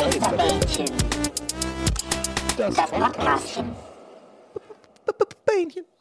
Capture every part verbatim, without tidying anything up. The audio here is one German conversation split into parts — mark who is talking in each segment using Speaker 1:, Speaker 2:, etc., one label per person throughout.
Speaker 1: Geisterbähnchen. Das Podcastchen.
Speaker 2: Bähnchen.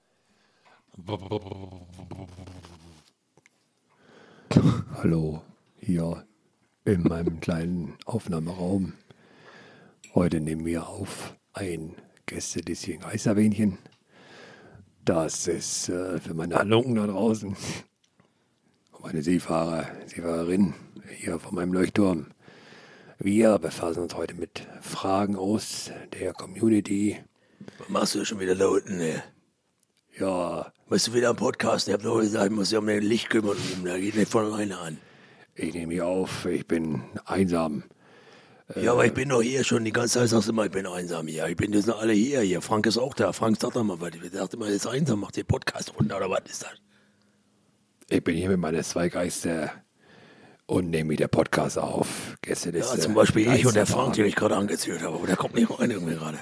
Speaker 3: Hallo, hier in meinem kleinen Aufnahmeraum. Heute nehmen wir auf ein Gästelistchen Geisterbähnchen. Das ist äh, für meine Halunken da draußen. Und meine Seefahrer, Seefahrerinnen hier von meinem Leuchtturm. Wir befassen uns heute mit Fragen aus der Community.
Speaker 2: Was machst du schon wieder da unten, ne?
Speaker 3: Ja,
Speaker 2: Bist du wieder am Podcast? Ich hab doch gesagt, ich muss ja um dein Licht kümmern. Da geht nicht von alleine an.
Speaker 3: ich nehme hier auf, ich bin einsam.
Speaker 2: Ja, aber ich bin doch hier schon die ganze Zeit, sagst du immer, ich bin einsam hier. Ich bin jetzt noch alle hier. Hier, Frank ist auch da. Frank, sag doch mal, was. Ich dachte immer, er ist einsam, macht den Podcast runter, oder was ist das?
Speaker 3: Ich bin hier mit meinen zwei Geister und nehme wieder Podcast auf. Gästeliste.
Speaker 2: Ja, zum Beispiel ich und der
Speaker 3: Geisterfragen.
Speaker 2: Frank, den ich gerade angezählt habe. Aber der kommt nicht rein irgendwie gerade.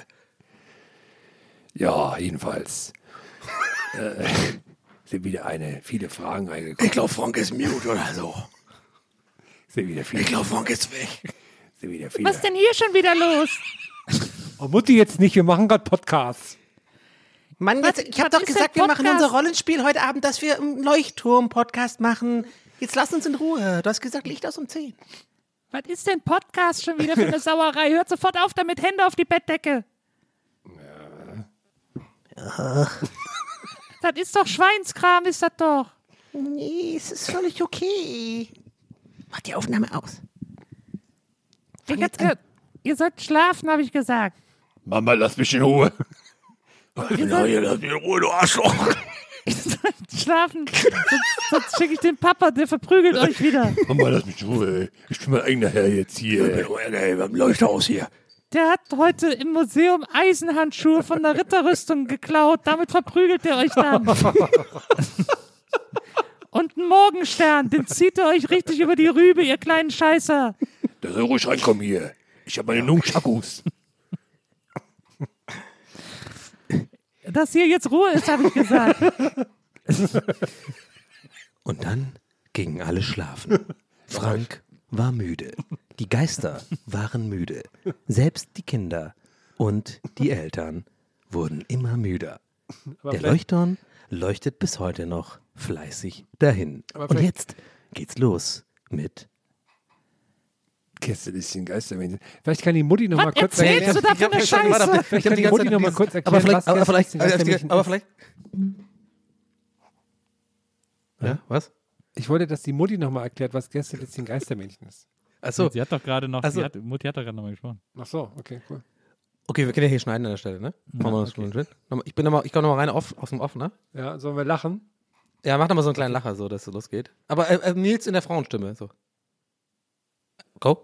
Speaker 3: Ja, jedenfalls äh, sind wieder eine, viele Fragen reingekommen.
Speaker 2: Ich glaube, Frank ist mute oder so.
Speaker 3: Sind wieder viele,
Speaker 2: Ich glaube, Frank ist weg.
Speaker 3: sind wieder viele.
Speaker 4: Was ist denn hier schon wieder los?
Speaker 5: Oh, Mutti, jetzt nicht, wir machen gerade Podcasts.
Speaker 6: Mann, jetzt, ich habe doch
Speaker 4: ist
Speaker 6: gesagt,
Speaker 4: der
Speaker 6: wir machen
Speaker 4: Podcast?
Speaker 6: unser Rollenspiel heute Abend, dass wir einen Leuchtturm-Podcast machen. Jetzt lass uns in Ruhe. Du hast gesagt, Licht aus um zehn.
Speaker 4: Was ist denn Podcast schon wieder für eine Sauerei? Hört sofort auf damit, Hände auf die Bettdecke. Ja. Das ist doch Schweinskram, ist das doch.
Speaker 6: Nee, es ist völlig okay. Mach die Aufnahme aus.
Speaker 4: Ich hab's gehört. Ihr sollt schlafen, habe ich gesagt.
Speaker 3: Mama, lass mich in Ruhe.
Speaker 2: Na, hier, lass mich in Ruhe, du Arschloch.
Speaker 4: Ihr sollt schlafen. Sonst, sonst schicke ich den Papa, der verprügelt euch wieder.
Speaker 3: Mama, lass mich in Ruhe. ey. Ich bin mein eigener Herr jetzt hier.
Speaker 2: Wir haben Leuchthaus hier.
Speaker 4: Der hat heute im Museum Eisenhandschuhe von der Ritterrüstung geklaut. Damit verprügelt er euch dann. Und einen Morgenstern, den zieht er euch richtig über die Rübe, ihr kleinen Scheißer.
Speaker 3: Da soll ruhig reinkommen hier. Ich habe meine Nunchakus.
Speaker 4: Dass hier jetzt Ruhe ist, habe ich gesagt.
Speaker 6: Und dann gingen alle schlafen. Frank war müde. Die Geister waren müde. Selbst die Kinder und die Eltern wurden immer müder. Der Leuchtturm leuchtet bis heute noch fleißig dahin. Und jetzt geht's los mit
Speaker 3: Gästelistchen Geisterbähnchen.
Speaker 5: Vielleicht kann die Mutti noch mal
Speaker 4: Was
Speaker 5: kurz
Speaker 4: erzählst du da für eine Scheiße?
Speaker 5: Vielleicht kann die Mutti noch mal kurz erklären,
Speaker 6: aber vielleicht,
Speaker 5: was
Speaker 6: aber vielleicht,
Speaker 5: Gästelistchen Geisterbähnchen
Speaker 6: aber
Speaker 5: ist.
Speaker 6: vielleicht. Ja, was?
Speaker 5: Ich wollte, dass die Mutti noch mal erklärt, was Gästelistchen Geisterbähnchen ist.
Speaker 6: Achso,
Speaker 7: Sie hat doch gerade noch,
Speaker 6: Also-
Speaker 7: sie hat, Mutti hat doch gerade noch mal gesprochen.
Speaker 5: Ach so, okay, cool.
Speaker 6: okay, wir können ja hier schneiden an der Stelle, ne? Machen wir das okay. Nochmal- Ich bin noch mal, ich komme nochmal rein auf, aus dem Off, ne?
Speaker 5: Ja, sollen wir lachen?
Speaker 6: Ja, mach doch mal so einen kleinen Lacher, so, dass es losgeht. Aber äh, äh, Nils in der Frauenstimme, so. Go.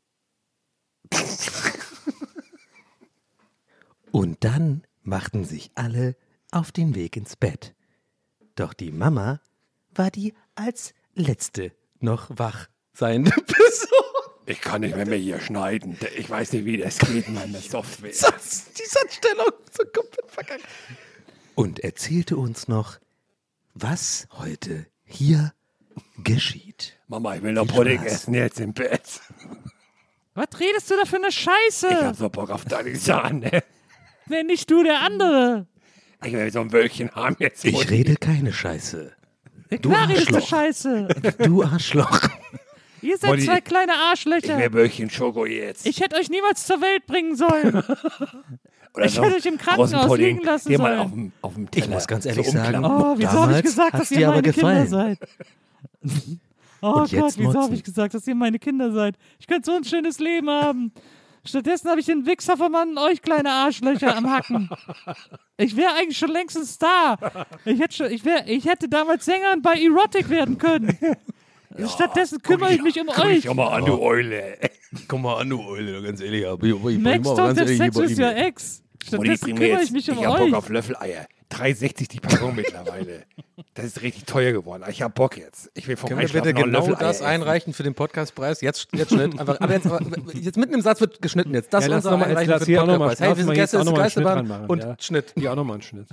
Speaker 6: Und dann machten sich alle auf den Weg ins Bett. Doch die Mama war die als letzte noch wach seiende Person.
Speaker 3: Ich kann nicht mehr, mehr hier schneiden. Ich weiß nicht, wie das geht in meiner Software.
Speaker 6: Satz, die Satzstellung so komplett verkackt. Und erzählte uns noch, was heute hier geschieht.
Speaker 3: Mama, ich will noch
Speaker 6: Viel
Speaker 3: Pudding
Speaker 6: Spaß.
Speaker 3: essen jetzt im Bett.
Speaker 4: Was redest du da für eine Scheiße?
Speaker 3: Ich hab so Bock auf deine Sahne.
Speaker 4: Nee, nicht du, der andere.
Speaker 3: Ich will so ein Wölkchen haben jetzt.
Speaker 6: Ich
Speaker 3: Mutti.
Speaker 6: rede keine Scheiße. Du
Speaker 4: Klar redest du
Speaker 6: Arschloch.
Speaker 4: Scheiße.
Speaker 6: Du Arschloch.
Speaker 4: Ihr seid
Speaker 3: Mutti,
Speaker 4: zwei kleine
Speaker 3: Ich
Speaker 4: Arschlöcher.
Speaker 3: will Wölkchen Schoko jetzt.
Speaker 4: Ich hätte euch niemals zur Welt bringen sollen.
Speaker 3: Oder
Speaker 4: ich
Speaker 3: so
Speaker 4: hätte euch im Krankenhaus
Speaker 3: großen Pudding,
Speaker 4: liegen lassen
Speaker 3: den mal
Speaker 4: sollen.
Speaker 3: auf dem, auf dem Teller
Speaker 6: Ich muss ganz ehrlich
Speaker 3: so
Speaker 6: sagen,
Speaker 3: umklappen.
Speaker 4: Oh, wieso habe ich
Speaker 6: Damals
Speaker 4: gesagt,
Speaker 6: hat's
Speaker 4: dass
Speaker 6: dir
Speaker 4: ihr
Speaker 6: aber
Speaker 4: meine Kinder
Speaker 6: gefallen.
Speaker 4: seid? Oh
Speaker 6: Und jetzt
Speaker 4: Gott, wieso habe
Speaker 6: motzen.
Speaker 4: ich gesagt, dass ihr meine Kinder seid? Ich könnte so ein schönes Leben haben. Stattdessen habe ich den Wichser von Mann euch kleine Arschlöcher am Hacken. Ich wäre eigentlich schon längst ein Star. Ich hätte, schon, ich, wär, ich hätte damals Sängerin bei Erotic werden können. Stattdessen kümmere ich mich um
Speaker 3: Guck
Speaker 4: euch.
Speaker 3: mich auch mal an, du Eule.
Speaker 2: Komm mal an, du Eule, ganz ehrlich. Ich, ich, ich,
Speaker 4: Max
Speaker 2: mal
Speaker 4: Talk,
Speaker 2: ganz
Speaker 4: der
Speaker 2: ehrlich,
Speaker 4: Sex
Speaker 2: hier
Speaker 4: ist
Speaker 2: bei
Speaker 4: ja
Speaker 2: ihm.
Speaker 4: Ex.
Speaker 3: Mutti,
Speaker 4: Stattdessen
Speaker 3: bring mir
Speaker 4: kümmere
Speaker 3: jetzt,
Speaker 4: ich mich um
Speaker 3: ich hab Bock
Speaker 4: euch.
Speaker 3: auf Löffeleier. drei sechzig die Packung mittlerweile. Das ist richtig teuer geworden. Ich hab Bock jetzt. Ich will vom
Speaker 6: Können wir
Speaker 3: Einschlafen
Speaker 6: bitte
Speaker 3: noch
Speaker 6: genau
Speaker 3: Löffeleier
Speaker 6: das
Speaker 3: essen.
Speaker 6: einreichen für den Podcastpreis? Jetzt, jetzt Schnitt. Einfach, aber jetzt, aber jetzt mitten im Satz wird geschnitten jetzt. Das
Speaker 5: Ja,
Speaker 6: ist
Speaker 5: lass
Speaker 6: unser
Speaker 5: noch mal-
Speaker 6: Einreichen
Speaker 5: lass
Speaker 6: für
Speaker 5: hier
Speaker 6: den
Speaker 5: auch noch mal-
Speaker 6: Podcastpreis. Hey,
Speaker 5: lass
Speaker 6: wir sind
Speaker 5: mal jetzt
Speaker 6: Gäste,
Speaker 5: auch
Speaker 6: das ist
Speaker 5: noch mal einen Schnitt
Speaker 6: Geisterbahn
Speaker 5: dran machen,
Speaker 6: und
Speaker 5: ja.
Speaker 6: Schnitt.
Speaker 5: Ja, auch nochmal einen Schnitt.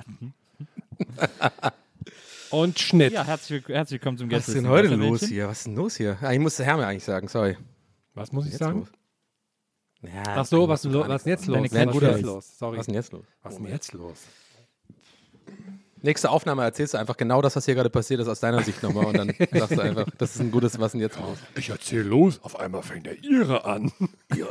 Speaker 5: Und Schnitt.
Speaker 7: Ja, herzlich, herzlich willkommen zum
Speaker 6: Was ist
Speaker 7: Gäste.
Speaker 6: denn heute los hier? Was ist denn los hier? Ah, ich muss der Herr mir eigentlich sagen, sorry.
Speaker 5: Was muss ich
Speaker 6: Jetzt
Speaker 5: sagen?
Speaker 6: los. Ja,
Speaker 5: Ach so, was, lo- was ist denn jetzt los?
Speaker 4: Deine
Speaker 5: Was ist denn
Speaker 6: guter-
Speaker 5: jetzt los? Sorry.
Speaker 6: Was ist denn jetzt los?
Speaker 5: Was ist denn jetzt los?
Speaker 6: Nächste Aufnahme erzählst du einfach genau das, was hier gerade passiert ist, aus deiner Sicht nochmal und dann sagst du einfach, das ist ein gutes, was ist denn jetzt los?
Speaker 3: Ich erzähl los, auf einmal fängt der ihre an.
Speaker 2: Ja.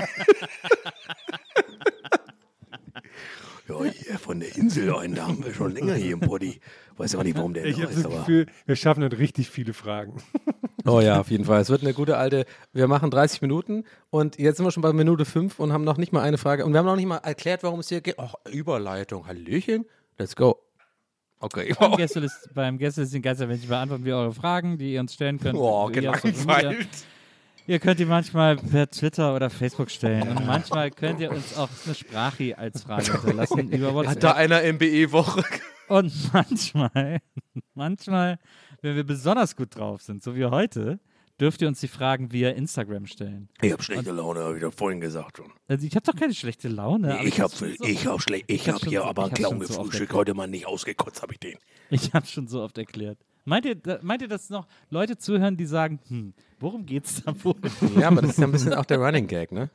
Speaker 2: Ja, hier von der Insel ein, da haben wir schon länger hier im Poddy. Weiß auch nicht, warum der
Speaker 5: Ich
Speaker 2: da
Speaker 5: habe
Speaker 2: ist,
Speaker 5: das
Speaker 2: aber
Speaker 5: Gefühl, wir schaffen heute richtig viele Fragen.
Speaker 6: Oh ja, auf jeden Fall. Es wird eine gute alte, wir machen dreißig Minuten und jetzt sind wir schon bei Minute fünf und haben noch nicht mal eine Frage und wir haben noch nicht mal erklärt, warum es hier geht. Ach, Überleitung, Hallöchen, let's go. Okay.
Speaker 4: Beim Gästelist- Beim Gästelisten Geistermännchen beantworten wir eure Fragen, die ihr uns stellen könnt.
Speaker 6: Boah,
Speaker 4: via Social Media.
Speaker 6: gelangweilt.
Speaker 4: Ihr könnt die manchmal per Twitter oder Facebook stellen und manchmal könnt ihr uns auch eine Sprache als Frage hinterlassen über
Speaker 6: Hat
Speaker 4: WhatsApp.
Speaker 6: da einer M B E-Woche?
Speaker 4: Und manchmal, manchmal, wenn wir besonders gut drauf sind, so wie heute, dürft ihr uns die Fragen via Instagram stellen.
Speaker 2: ich habe schlechte Laune, habe ich doch vorhin gesagt schon.
Speaker 4: Also ich habe doch keine schlechte Laune. aber
Speaker 2: Ich habe
Speaker 4: hab's schon so-
Speaker 2: ich hab schlecht, ich
Speaker 4: ich hab's
Speaker 2: hab
Speaker 4: schon
Speaker 2: hier
Speaker 4: so-
Speaker 2: aber
Speaker 4: ich
Speaker 2: einen
Speaker 4: hab's
Speaker 2: Clown
Speaker 4: schon so oft
Speaker 2: gefrühstückt,
Speaker 4: erklärt.
Speaker 2: heute mal nicht ausgekotzt, habe ich den.
Speaker 4: Ich habe schon so oft erklärt. Meint ihr, da- meint ihr, dass noch Leute zuhören, die sagen, hm, worum geht's da wohl?
Speaker 6: Ja, aber das ist ja ein bisschen auch der Running Gag, ne?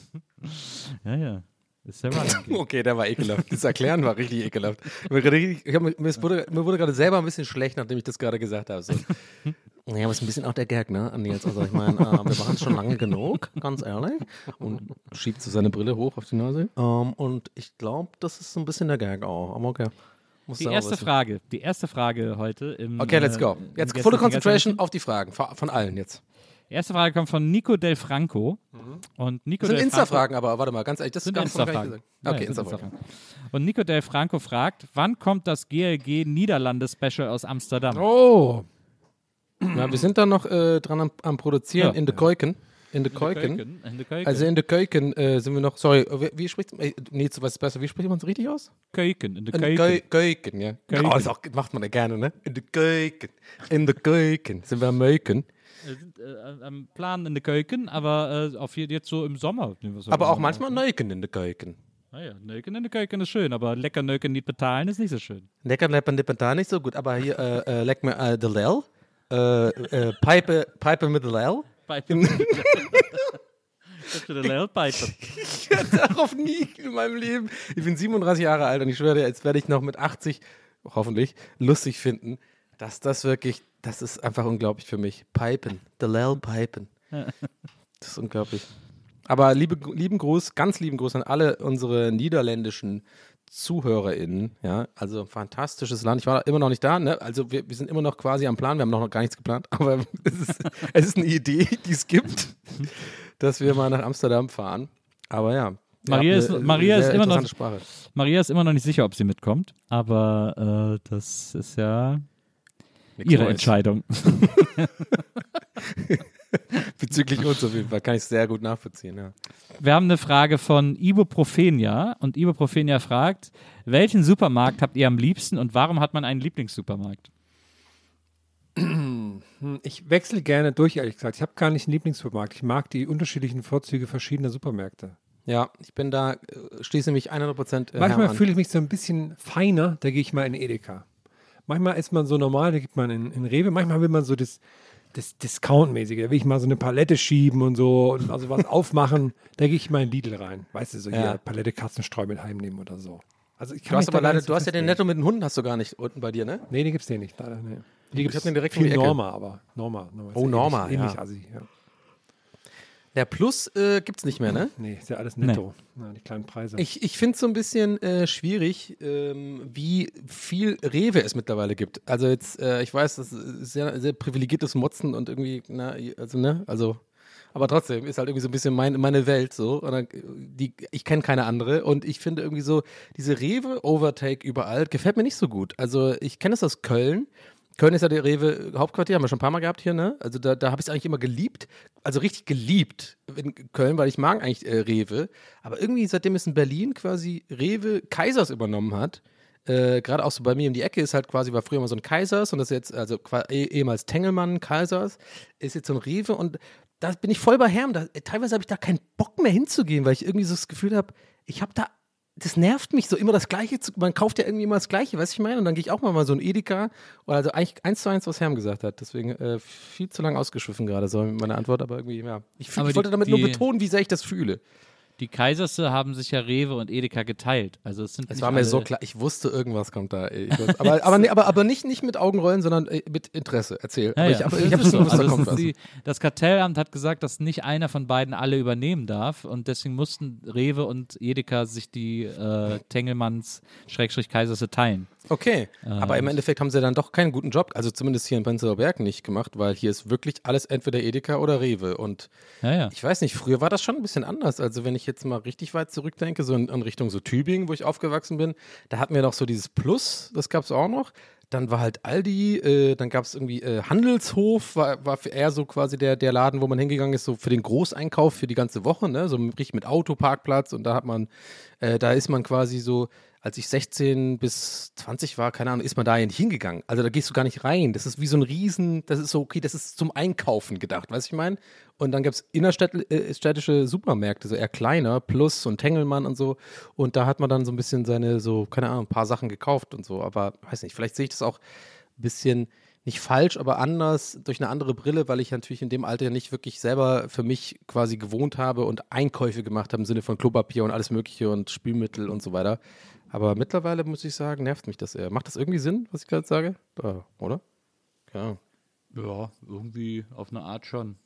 Speaker 4: Ja, ja. Ist der Running Gag.
Speaker 6: Okay, der war ekelhaft. Das Erklären war richtig ekelhaft. Mir, gerade richtig- ich hab, mir, es wurde, mir wurde gerade selber ein bisschen schlecht, nachdem ich das gerade gesagt habe. So. Ja, aber es ist ein bisschen auch der Gag, ne? Andi, jetzt, also ich meine, äh, wir machen es schon lange genug, ganz ehrlich. Und schiebt so seine Brille hoch auf die Nase. Ähm, und ich glaube, das ist so ein bisschen der Gag auch. Aber okay. Muss
Speaker 4: Die
Speaker 6: selber
Speaker 4: erste
Speaker 6: wissen.
Speaker 4: Frage, die erste Frage heute im
Speaker 6: Okay, let's go.
Speaker 4: äh, im
Speaker 6: Jetzt
Speaker 4: Gäste-
Speaker 6: volle
Speaker 4: im
Speaker 6: Concentration
Speaker 4: Gäste-
Speaker 6: auf die Fragen. Von von allen jetzt.
Speaker 4: Erste Frage kommt von Nico Del Franco. Und Nico
Speaker 6: Das sind
Speaker 4: Del
Speaker 6: Insta-Fragen, aber warte mal, ganz ehrlich, das
Speaker 4: Sind
Speaker 6: ist gar nicht
Speaker 4: Insta-Fragen.
Speaker 6: gesagt.
Speaker 4: Ja,
Speaker 6: Okay,
Speaker 4: sind
Speaker 6: Insta-Fragen.
Speaker 4: Insta-Fragen. Und Nico Del Franco fragt, wann kommt das G L G Niederlande-Special aus Amsterdam?
Speaker 5: Oh,
Speaker 6: Ja, wir sind da noch äh, dran am, am Produzieren
Speaker 4: Ja.
Speaker 6: in de Keuken. In de
Speaker 4: In der
Speaker 6: Keuken.
Speaker 4: Keuken, in der Keuken.
Speaker 6: Also in de Keuken äh, sind wir noch, sorry, wie, wie spricht man, nee, was ist besser, wie spricht man es richtig aus?
Speaker 4: Keuken, in der
Speaker 6: In de
Speaker 4: Keuken.
Speaker 6: Keu- Keuken, ja.
Speaker 4: Keuken.
Speaker 6: Oh, das auch, macht man ja gerne, ne? In de Keuken. In de Keuken sind wir am Möken.
Speaker 4: Wir sind äh, am Plan in der Keuken, aber äh, auf jeden jetzt so im Sommer. nehmen wir so
Speaker 6: Aber
Speaker 4: im
Speaker 6: auch
Speaker 4: Sommer
Speaker 6: manchmal
Speaker 4: auf.
Speaker 6: Neuken in de Keuken.
Speaker 4: Ah ja, Neuken in der Keuken ist schön, aber lecker Neuken nicht betalen ist nicht so schön.
Speaker 6: Lecker, lecker, lecker, da nicht so gut, aber hier, äh, äh, leck mir äh, de Lel. Äh, äh, Pipe, Pipe mit de Lel.
Speaker 4: Piper. Der Lel Piper.
Speaker 6: Ich werde darauf nie in meinem Leben. Ich bin siebenunddreißig Jahre alt und ich schwöre dir, jetzt werde ich noch mit achtzig, hoffentlich, lustig finden, dass das wirklich, das ist einfach unglaublich für mich. Pipen, the Lel Pipen. Das ist unglaublich. Aber liebe, lieben Gruß, ganz lieben Gruß an alle unsere niederländischen ZuhörerInnen. Ja, also fantastisches Land. Ich war immer noch nicht da, ne? Also wir, wir sind immer noch quasi am Plan. Wir haben noch gar nichts geplant, aber es ist, es ist eine Idee, die es gibt, dass wir mal nach Amsterdam fahren. Aber ja.
Speaker 4: Maria
Speaker 6: ihr
Speaker 4: ist-
Speaker 6: habt eine
Speaker 4: Maria
Speaker 6: sehr
Speaker 4: ist immer noch-
Speaker 6: interessante Sprache.
Speaker 4: Maria ist immer noch nicht sicher, ob sie mitkommt, aber äh, das ist ja
Speaker 6: Nix
Speaker 4: ihre
Speaker 6: Neues.
Speaker 4: Entscheidung.
Speaker 6: Bezüglich uns auf jeden Fall kann ich es sehr gut nachvollziehen. Ja.
Speaker 4: Wir haben eine Frage von Ibuprofenia und Ibuprofenia fragt, welchen Supermarkt habt ihr am liebsten und warum hat man einen Lieblingssupermarkt?
Speaker 5: ich wechsle gerne durch, ehrlich gesagt. Ich habe gar nicht einen Lieblingssupermarkt. Ich mag die unterschiedlichen Vorzüge verschiedener Supermärkte.
Speaker 6: Ja, ich bin da, äh, schließe mich hundert Prozent äh,
Speaker 5: Manchmal
Speaker 6: Herrn an.
Speaker 5: fühle ich mich so ein bisschen feiner, da gehe ich mal in Edeka. Manchmal ist man so normal, da geht man in, in Rewe. Manchmal will man so das, das Discount-mäßige. Da will ich mal so eine Palette schieben und so und also was aufmachen. Da gehe ich mal in Lidl rein. Weißt du, so
Speaker 6: Ja.
Speaker 5: hier Palette Katzenstreu mit heimnehmen oder so. Also ich kann
Speaker 6: Du hast
Speaker 5: mich da
Speaker 6: aber
Speaker 5: gar
Speaker 6: leider,
Speaker 5: nicht so
Speaker 6: du hast ja den
Speaker 5: festlegen.
Speaker 6: Netto mit den Hunden hast du gar nicht unten bei dir, ne?
Speaker 5: Nee, den gibt's den nicht, leider. Nee. Die
Speaker 6: Ich
Speaker 5: gibt's
Speaker 6: hab den direkt um
Speaker 5: viel
Speaker 6: die Ecke.
Speaker 5: Norma, aber Norma. Norma ist
Speaker 6: Oh,
Speaker 5: ja
Speaker 6: Norma,
Speaker 5: ähnlich, ähnlich
Speaker 6: ja.
Speaker 5: assi, ja.
Speaker 6: Der Plus äh, gibt's nicht mehr, ne?
Speaker 5: Nee, ist ja alles netto. Ja, die kleinen Preise.
Speaker 6: Ich, ich finde es so ein bisschen äh, schwierig, ähm, wie viel Rewe es mittlerweile gibt. Also jetzt, äh, ich weiß, das ist sehr, sehr privilegiertes Motzen und irgendwie, na, also, ne, also, aber trotzdem ist halt irgendwie so ein bisschen mein, meine Welt so. Und dann, die, ich kenne keine andere und ich finde irgendwie so, diese Rewe-Overtake überall gefällt mir nicht so gut. Also ich kenne es aus Köln. Köln ist ja der Rewe-Hauptquartier, haben wir schon ein paar Mal gehabt hier, ne? Also da, da habe ich es eigentlich immer geliebt, also richtig geliebt in Köln, weil ich mag eigentlich äh, Rewe. Aber irgendwie, seitdem es in Berlin quasi Rewe Kaisers übernommen hat, äh, gerade auch so bei mir um die Ecke ist halt quasi, war früher mal so ein Kaisers und das ist jetzt, also qua- eh, ehemals Tengelmann, Kaisers, ist jetzt so ein Rewe und da bin ich voll bei Herm. Da, teilweise habe ich da keinen Bock mehr hinzugehen, weil ich irgendwie so das Gefühl habe, ich habe da das nervt mich so, immer das Gleiche. Zu, man kauft ja irgendwie immer das Gleiche, weißt du, ich meine? Und dann gehe ich auch mal, mal so ein Edeka. Oder also eigentlich eins zu eins, was Herm gesagt hat. Deswegen äh, viel zu lang ausgeschwiffen gerade, so meine Antwort. Aber irgendwie, ja. Ich, fühl-
Speaker 4: Aber
Speaker 6: ich wollte
Speaker 4: die-
Speaker 6: damit nur
Speaker 4: die-
Speaker 6: betonen, wie sehr ich das fühle.
Speaker 4: die Kaiserse haben sich ja Rewe und Edeka geteilt. Also es sind
Speaker 8: Es
Speaker 4: nicht
Speaker 8: war mir alle so klar, ich wusste, irgendwas kommt da. ey. Ich wusste, aber, aber, nee, aber, aber nicht, nicht mit Augenrollen, sondern äh, mit Interesse. Erzähl.
Speaker 4: Ja,
Speaker 8: aber
Speaker 4: ja.
Speaker 8: ich, aber
Speaker 4: Das
Speaker 8: ich habe
Speaker 4: ist
Speaker 8: schon
Speaker 4: so.
Speaker 8: gewusst, da
Speaker 4: Also
Speaker 8: kommt
Speaker 4: es ist
Speaker 8: was.
Speaker 4: die, das Kartellamt hat gesagt, dass nicht einer von beiden alle übernehmen darf und deswegen mussten Rewe und Edeka sich die äh, Tengelmanns Schrägstrich Kaiserse teilen.
Speaker 8: Okay, aber im
Speaker 4: Ähm,
Speaker 8: Endeffekt haben sie dann doch keinen guten Job, also zumindest hier in Prenzlauer Berg nicht gemacht, weil hier ist wirklich alles entweder Edeka oder Rewe und
Speaker 4: Ja, ja.
Speaker 8: ich weiß nicht, früher war das schon ein bisschen anders, also wenn ich jetzt mal richtig weit zurückdenke, so in, in Richtung so Tübingen, wo ich aufgewachsen bin, da hatten wir noch so dieses Plus, das gab es auch noch, dann war halt Aldi, äh, dann gab es irgendwie äh, Handelshof, war, war für eher so quasi der, der Laden, wo man hingegangen ist, so für den Großeinkauf für die ganze Woche, ne, so richtig mit Autoparkplatz und da hat man, äh, da ist man quasi so, als ich sechzehn bis zwanzig war, keine Ahnung, ist man da ja nicht hingegangen. Also da gehst du gar nicht rein. Das ist wie so ein Riesen, das ist so, okay, das ist zum Einkaufen gedacht, weißt du, ich meine? Und dann gab es innerstädtische Supermärkte, so eher kleiner, Plus und Tengelmann und so. Und da hat man dann so ein bisschen seine, so, keine Ahnung, ein paar Sachen gekauft und so. Aber weiß nicht, vielleicht sehe ich das auch ein bisschen nicht falsch, aber anders, durch eine andere Brille, weil ich natürlich in dem Alter ja nicht wirklich selber für mich quasi gewohnt habe und Einkäufe gemacht habe im Sinne von Klopapier und alles Mögliche und Spülmittel und so weiter. Aber mittlerweile muss ich sagen, nervt mich das eher. Macht das irgendwie Sinn, was ich gerade sage? Ja, oder? Ja.
Speaker 4: Ja, irgendwie auf eine Art schon.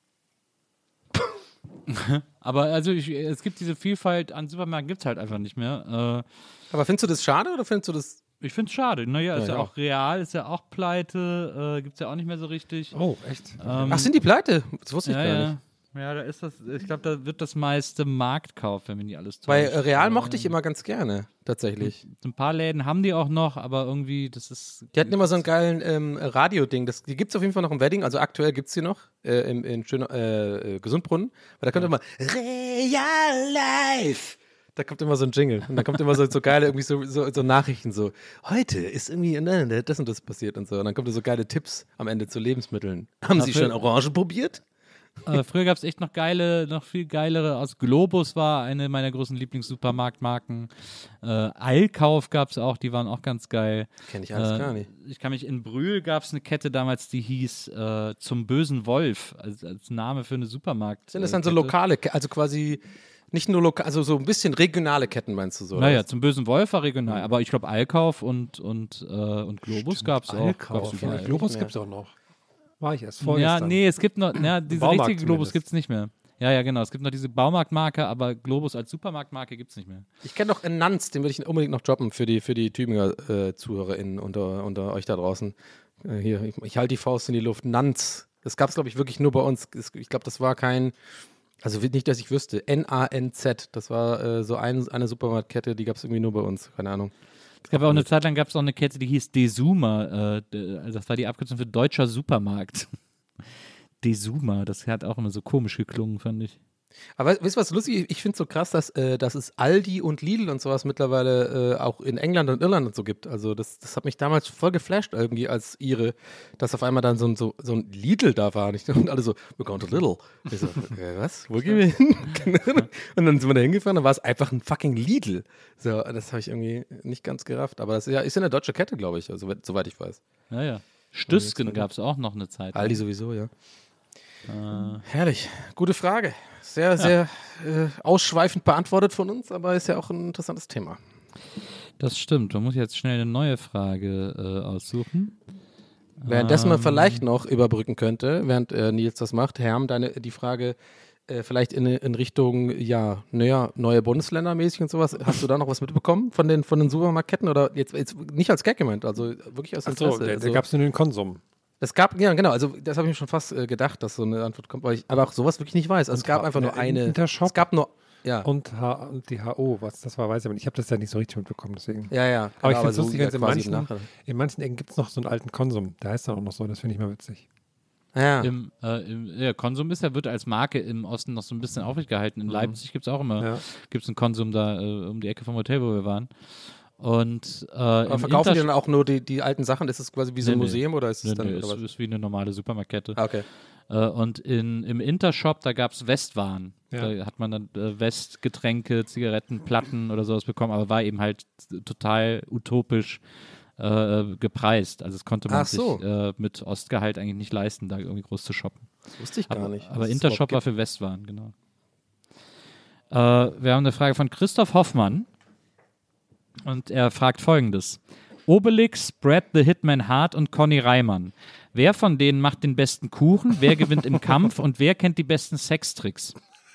Speaker 4: Aber also ich, es gibt diese Vielfalt an Supermärkten, gibt es halt einfach nicht mehr. Äh,
Speaker 8: Aber findest du das schade oder findest du das?
Speaker 4: ich finde es schade. Naja, ist
Speaker 8: Ja,
Speaker 4: ja,
Speaker 8: ja.
Speaker 4: auch real, ist ja auch pleite, äh, gibt es ja auch nicht mehr so richtig.
Speaker 5: Oh, echt?
Speaker 4: Ähm,
Speaker 8: Ach, sind die pleite? Das wusste ich
Speaker 4: ja,
Speaker 8: gar
Speaker 4: ja.
Speaker 8: nicht.
Speaker 4: Ja, da ist das, ich glaube, da wird das meiste Marktkauf, wenn mich nicht alles täuscht.
Speaker 8: Weil äh, Real
Speaker 4: Aber,
Speaker 8: mochte ich immer ganz gerne, tatsächlich.
Speaker 4: Ein paar Läden haben die auch noch, aber irgendwie, das ist.
Speaker 8: Die hatten immer so einen geilen ähm, Radio-Ding. Das, die gibt es auf jeden Fall noch im Wedding. Also aktuell gibt es die noch äh, im, in schöner, äh, Gesundbrunnen. Weil da kommt immer Real Life. Da kommt immer so ein Jingle. Und da kommt immer so, so geile irgendwie so, so, so Nachrichten so. Heute ist irgendwie ne, das und das passiert und so. Und dann kommt so geile Tipps am Ende zu Lebensmitteln. Haben Sie
Speaker 4: Dafür-
Speaker 8: schon Orange probiert?
Speaker 4: Äh, früher gab es echt noch geile, noch viel geilere. Aus Globus war eine meiner großen Lieblings-Supermarktmarken. Äh, Eilkauf gab es auch, die waren auch ganz geil.
Speaker 8: Kenn ich alles
Speaker 4: Äh,
Speaker 8: gar nicht.
Speaker 4: Ich kann mich in Brühl gab es eine Kette damals, die hieß äh, Zum bösen Wolf, als, als Name für eine Supermarkt.
Speaker 8: Sind das dann so
Speaker 4: Kette.
Speaker 8: lokale, Ke- also quasi nicht nur lokal, also so ein bisschen regionale Ketten meinst du so? oder
Speaker 4: Naja,
Speaker 8: was?
Speaker 4: zum bösen Wolf war regional, aber ich glaube Eilkauf und, und, äh, und Globus gab es auch.
Speaker 5: Eilkauf.
Speaker 4: Gab's
Speaker 5: Ja,
Speaker 4: überall.
Speaker 5: Globus
Speaker 8: mehr.
Speaker 5: gibt es auch noch. War ich erst
Speaker 4: Ja,
Speaker 5: vorgestern.
Speaker 4: nee, es gibt noch, ja, diese
Speaker 5: Baumarkt
Speaker 4: richtige Globus
Speaker 5: zumindest.
Speaker 4: gibt es nicht mehr. Ja, ja, genau. Es gibt noch diese Baumarktmarke, aber Globus als Supermarktmarke gibt es nicht mehr.
Speaker 8: Ich kenne noch einen Nanz, den würde ich unbedingt noch droppen für die, für die Tübinger äh, ZuhörerInnen unter, unter euch da draußen. Äh, hier, ich, ich halte die Faust in die Luft. Nanz. Das gab es, glaube ich, wirklich nur bei uns. Es- Ich glaube, das war kein, also nicht, dass ich wüsste. N A N Z. Das war äh, so ein, eine Supermarktkette, die gab es irgendwie nur bei uns. Keine Ahnung.
Speaker 4: Es gab auch eine Zeit lang gab es auch eine Kette, die hieß Desuma. Äh, de- also das war die Abkürzung für Deutscher Supermarkt. Desuma, das hat auch immer so komisch geklungen, fand ich.
Speaker 8: Aber weißt du, was lustig ist? Ich finde es so krass, dass, äh, dass es Aldi und Lidl und sowas mittlerweile äh, auch in England und Irland und so gibt. Also das, das hat mich damals voll geflasht irgendwie als Ire, dass auf einmal dann so ein, so, so ein Lidl da war. Und, ich, und alle so, we're going to Lidl. Ich so, äh, was? Wo gehen wir hin? Keine Ahnung. Und dann sind wir da hingefahren, dann war es einfach ein fucking Lidl. So, das habe ich irgendwie nicht ganz gerafft. Aber das ist ja, ist ja eine deutsche Kette, glaube ich, also, soweit ich weiß.
Speaker 4: Ja, ja. Stüsken gab es auch noch eine Zeit lang.
Speaker 8: Aldi sowieso, ja. Herrlich. Gute Frage. Sehr, sehr äh, ausschweifend beantwortet von uns, aber ist ja auch ein interessantes Thema.
Speaker 4: Das stimmt. Man muss jetzt schnell eine neue Frage äh, aussuchen.
Speaker 8: Währenddessen man
Speaker 4: Ähm.
Speaker 8: vielleicht noch überbrücken könnte, während äh, Nils das macht, Herm, deine, die Frage äh, vielleicht in, in Richtung, ja, naja, neue Bundesländer mäßig und sowas. Hast du da noch was mitbekommen von den, von den Supermarktketten oder jetzt, jetzt nicht als Gag gemeint, also wirklich aus Interesse?
Speaker 5: Achso, da,
Speaker 8: also,
Speaker 5: da gab es nur den Konsum.
Speaker 8: es gab, ja genau, also das habe ich mir schon fast äh, gedacht, dass so eine Antwort kommt, weil ich aber auch sowas wirklich nicht weiß. Also es gab einfach nur
Speaker 5: ne,
Speaker 8: eine,
Speaker 5: Intershop
Speaker 8: es gab nur, ja,
Speaker 5: und, H und die H O, was das war, weiß ich aber nicht. Ich habe das ja nicht so richtig mitbekommen, deswegen.
Speaker 8: ja, ja.
Speaker 5: Aber ich
Speaker 8: genau,
Speaker 5: finde es
Speaker 8: so
Speaker 5: lustig, wenn es in
Speaker 8: quasi im
Speaker 5: manchen,
Speaker 8: Nachhinein.
Speaker 5: in manchen Ecken gibt es noch so einen alten Konsum. Der heißt dann auch noch so, das finde ich mal witzig.
Speaker 8: Ja.
Speaker 4: Im, äh, im, ja, Konsum ist ja, wird als Marke im Osten noch so ein bisschen aufrechtgehalten. In Leipzig gibt es auch immer
Speaker 5: Ja.
Speaker 4: gibt's einen Konsum da äh, um die Ecke vom Hotel, wo wir waren. Und äh,
Speaker 8: Aber
Speaker 4: im
Speaker 8: verkaufen die
Speaker 4: Intersch-
Speaker 8: dann auch nur die, die alten Sachen? Ist es quasi wie so ein
Speaker 4: Nee, nee.
Speaker 8: Museum oder ist es
Speaker 4: Nee,
Speaker 8: dann
Speaker 4: nee,
Speaker 8: oder
Speaker 4: ist,
Speaker 8: was?
Speaker 4: ist wie eine normale Supermarktkette.
Speaker 8: Ah, okay.
Speaker 4: Äh, und in, im Intershop, da gab es Westwaren.
Speaker 5: Ja.
Speaker 4: Da hat man dann äh, Westgetränke, Zigaretten, Platten oder sowas bekommen, aber war eben halt total utopisch äh, gepreist. Also das konnte man
Speaker 8: Ach so.
Speaker 4: sich äh, mit Ostgehalt eigentlich nicht leisten, da irgendwie groß zu shoppen.
Speaker 8: Das wusste ich gar
Speaker 4: aber
Speaker 8: nicht.
Speaker 4: aber
Speaker 8: dass es
Speaker 4: Intershop war
Speaker 8: überhaupt
Speaker 4: für Westwaren, genau. Äh, wir haben eine Frage von Christoph Hoffmann und er fragt folgendes. Obelix, Brad the Hitman Hart und Conny Reimann. Wer von denen macht den besten Kuchen? Wer gewinnt im Kampf? Und wer kennt die besten Sextricks?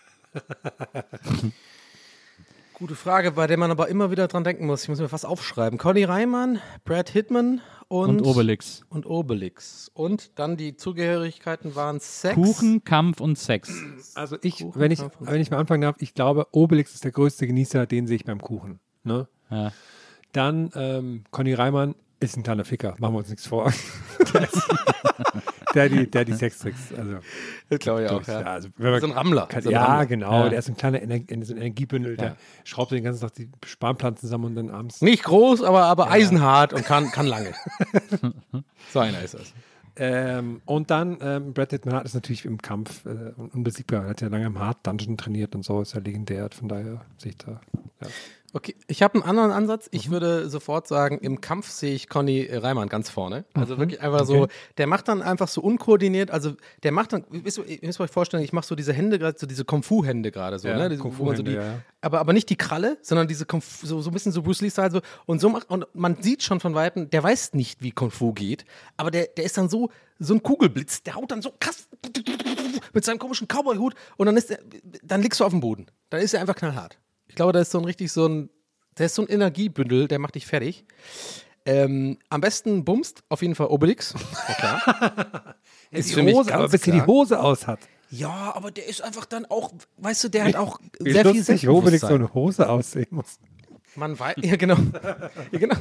Speaker 8: Gute Frage, bei der man aber immer wieder dran denken muss. Ich muss mir fast aufschreiben. Conny Reimann, Brad Hitman und,
Speaker 4: Und Obelix.
Speaker 8: Und Obelix. Und dann die Zugehörigkeiten waren Sex.
Speaker 4: Kuchen, Kampf und Sex.
Speaker 5: Also ich,
Speaker 8: Kuchen,
Speaker 5: wenn ich,
Speaker 8: Kampf und
Speaker 5: wenn ich mal anfangen darf, ich glaube, Obelix ist der größte Genießer, den sehe ich beim Kuchen. Ne?
Speaker 4: Ja.
Speaker 5: Dann ähm, Conny Reimann ist ein kleiner Ficker, machen wir uns nichts vor. der, ist, der, die, der die Sextricks, also
Speaker 8: Das glaube ich auch,
Speaker 5: durch,
Speaker 8: ja.
Speaker 5: ja, also, wenn man
Speaker 8: So ein Rammler.
Speaker 5: Kann,
Speaker 8: So ein
Speaker 5: ja,
Speaker 8: Rammler.
Speaker 5: genau,
Speaker 4: Ja.
Speaker 5: der ist ein kleiner Ener so ein Energiebündel, der
Speaker 8: Ja.
Speaker 5: schraubt den ganzen Tag die Spanplatten zusammen und dann abends.
Speaker 8: Nicht groß, aber, aber eisenhart und kann, kann lange. So einer ist das.
Speaker 5: Ähm, und dann, ähm, Brad Hitman Hart ist natürlich im Kampf äh, unbesiegbar. Er hat ja lange im Hard Dungeon trainiert und so, ist ja legendär, von daher sehe ich da. Ja.
Speaker 8: Okay, ich habe einen anderen Ansatz. Ich würde sofort sagen, im Kampf sehe ich Conny Reimann ganz vorne. Also wirklich einfach so, der macht dann einfach so unkoordiniert, also der macht dann, wisst ihr, ihr müsst euch vorstellen, ich mache so diese Hände gerade, so diese Kung-Fu-Hände gerade so,
Speaker 5: Ja,
Speaker 8: ne? Diese, wo man so
Speaker 5: Kung-Fu-Hände,
Speaker 8: die,
Speaker 5: ja, ja.
Speaker 8: Aber, aber nicht die Kralle, sondern diese Kung Fu, so, so ein bisschen so Bruce Lee-Style so. Und so macht, und man sieht schon von Weitem, der weiß nicht, wie Kung-Fu geht, aber der, der ist dann so, so ein Kugelblitz, der haut dann so krass mit seinem komischen Cowboy-Hut und dann ist er, dann liegst du auf dem Boden. Dann ist er einfach knallhart. Ich glaube, da ist so ein richtig so ein, der ist so ein Energiebündel, der macht dich fertig. Ähm, am besten bumst auf jeden Fall Obelix. Ja, klar. Ist
Speaker 5: die
Speaker 8: für mich
Speaker 5: Hose,
Speaker 8: ganz
Speaker 5: aber bis er die
Speaker 8: klar.
Speaker 5: Hose aus hat.
Speaker 8: Ja, aber der ist einfach dann auch, weißt du, der hat auch
Speaker 5: Wie
Speaker 8: sehr viel
Speaker 5: lustig Obelix so
Speaker 8: Selbstbewusstsein.
Speaker 5: eine Hose aussehen muss.
Speaker 8: Man weiß, ja genau. ja, genau.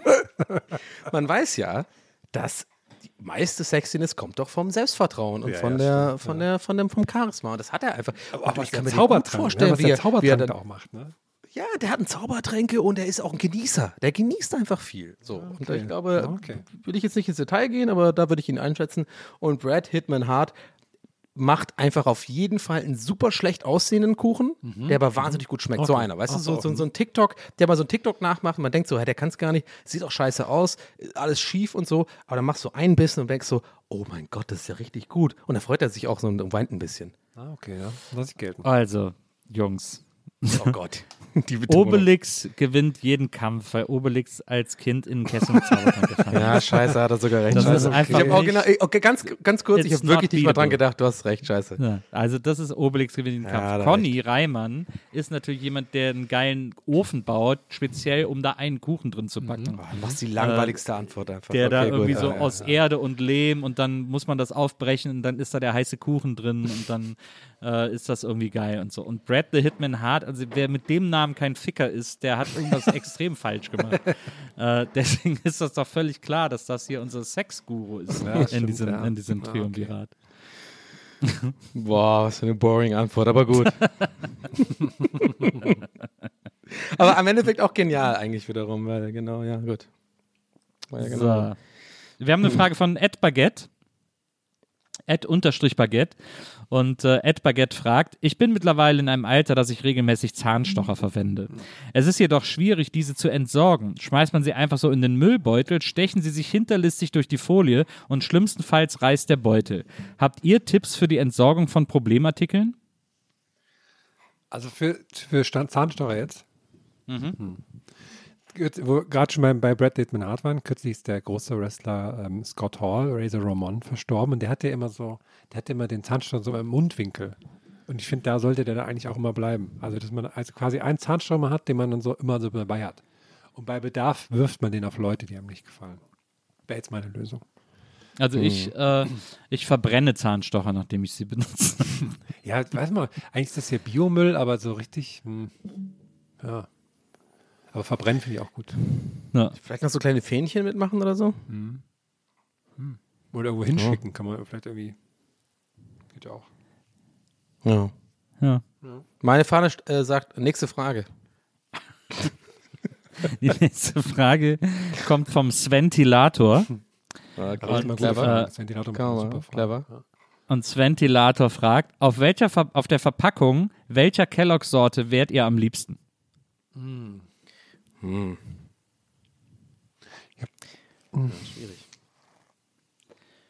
Speaker 8: Man weiß ja, dass die meiste Sexiness kommt doch vom Selbstvertrauen und
Speaker 5: Ja,
Speaker 8: von
Speaker 5: ja,
Speaker 8: der, von der, von dem, vom Charisma. Und das hat er einfach.
Speaker 5: Aber
Speaker 8: Und
Speaker 5: auch
Speaker 8: ich
Speaker 5: was
Speaker 8: kann
Speaker 5: der
Speaker 8: mir den gut
Speaker 5: Zaubertrank,
Speaker 8: vorstellen,
Speaker 5: ne, was
Speaker 8: wie
Speaker 5: der
Speaker 8: er, wie er
Speaker 5: Zaubertrank
Speaker 8: dann,
Speaker 5: da auch macht. Ne?
Speaker 8: ja, der hat einen Zaubertränke und der ist auch ein Genießer. Der genießt einfach viel. So. Und
Speaker 5: Okay.
Speaker 8: ich glaube,
Speaker 5: Okay.
Speaker 8: will ich jetzt nicht ins Detail gehen, aber da würde ich ihn einschätzen. Und Brad Hitman Hart macht einfach auf jeden Fall einen super schlecht aussehenden Kuchen, der aber wahnsinnig gut schmeckt. So
Speaker 5: Okay.
Speaker 8: einer, weißt du,
Speaker 5: Ach
Speaker 8: so,
Speaker 5: so.
Speaker 8: so, so ein TikTok, der mal so ein TikTok nachmacht und man denkt so, hey, der kann es gar nicht, sieht auch scheiße aus, alles schief und so, aber dann machst du einen Bissen und denkst so, oh mein Gott, das ist ja richtig gut. Und dann freut er sich auch so und weint ein bisschen.
Speaker 5: Ah, okay, ja. Lass ich gelten.
Speaker 4: Also, Jungs.
Speaker 8: Oh Gott. Die Betonung.
Speaker 4: Obelix gewinnt jeden Kampf, weil Obelix als Kind in den Kessel mit Zaubertrank gefallen ist.
Speaker 8: Ja, scheiße, hat er sogar recht.
Speaker 4: Das
Speaker 8: scheiße.
Speaker 4: ist einfach
Speaker 8: ich habe auch
Speaker 4: nicht-
Speaker 8: genau, okay, ganz, ganz kurz, ich
Speaker 4: It's
Speaker 8: habe wirklich
Speaker 4: not
Speaker 8: nicht mal dran
Speaker 4: beatable.
Speaker 8: gedacht, du hast recht, scheiße.
Speaker 4: Ja, also das ist Obelix gewinnt den
Speaker 8: Ja,
Speaker 4: Kampf.
Speaker 8: da
Speaker 4: Conny Reimann ist natürlich jemand, der einen geilen Ofen baut, speziell um da einen Kuchen drin zu backen.
Speaker 8: Oh, du machst die langweiligste Antwort einfach.
Speaker 4: Der da
Speaker 8: Okay, gut.
Speaker 4: irgendwie so
Speaker 8: Ja, ja,
Speaker 4: aus
Speaker 8: ja.
Speaker 4: Erde und Lehm und dann muss man das aufbrechen und dann ist da der heiße Kuchen drin und dann äh, ist das irgendwie geil und so. Und Brad the Hitman Hart, also wer mit dem Namen kein Ficker ist, der hat irgendwas extrem falsch gemacht. Äh, deswegen ist das doch völlig klar, dass das hier unser Sexguru ist
Speaker 5: Ja,
Speaker 4: in,
Speaker 5: stimmt,
Speaker 4: diesem,
Speaker 5: ja.
Speaker 4: in diesem
Speaker 5: Ah, okay.
Speaker 4: Triumvirat.
Speaker 8: Boah, was für eine boring Antwort, aber gut. aber am Endeffekt auch genial eigentlich wiederum, weil genau, ja, gut. War ja genau.
Speaker 4: So. Wir haben eine Frage von Ed Baguette. Ed unterstrich Baguette. Und äh, Ed Baguette fragt, ich bin mittlerweile in einem Alter, dass ich regelmäßig Zahnstocher verwende. Es ist jedoch schwierig, diese zu entsorgen. Schmeißt man sie einfach so in den Müllbeutel, stechen sie sich hinterlistig durch die Folie und schlimmstenfalls reißt der Beutel. Habt ihr Tipps für die Entsorgung von Problemartikeln?
Speaker 5: Also für, für Stand Zahnstocher jetzt? Mhm. Wo gerade schon bei, bei Brad Hitman Hart waren, kürzlich ist der große Wrestler ähm, Scott Hall, Razor Ramon, verstorben und der hatte immer so, der hatte immer den Zahnstocher so im Mundwinkel. Und ich finde, da sollte der da eigentlich auch immer bleiben. Also, dass man also quasi einen Zahnstocher mal hat, den man dann so immer so dabei hat. Und bei Bedarf wirft man den auf Leute, die einem nicht gefallen. Wäre jetzt meine Lösung.
Speaker 4: Also ich, äh, ich verbrenne Zahnstocher, nachdem ich sie benutze.
Speaker 5: Ja, weiß man, eigentlich ist das hier Biomüll, aber so richtig, hm, ja. Aber verbrennen finde ich auch gut.
Speaker 4: Ja.
Speaker 8: Vielleicht noch so kleine Fähnchen mitmachen oder so?
Speaker 5: Oder irgendwo hinschicken kann man vielleicht irgendwie. Geht ja auch.
Speaker 8: Ja.
Speaker 4: Ja.
Speaker 8: Meine Fahne äh, sagt, nächste Frage.
Speaker 4: Die nächste Frage kommt vom Sventilator.
Speaker 8: Okay,
Speaker 5: Aber immer
Speaker 8: clever.
Speaker 5: clever. Das Ventilator
Speaker 8: Kann man
Speaker 5: super
Speaker 8: mal,
Speaker 5: Frage.
Speaker 8: clever.
Speaker 5: Ja.
Speaker 4: Und Sventilator fragt, auf welcher Ver auf der Verpackung welcher Kellogg-Sorte wärt ihr am liebsten?
Speaker 8: Hm. Schwierig.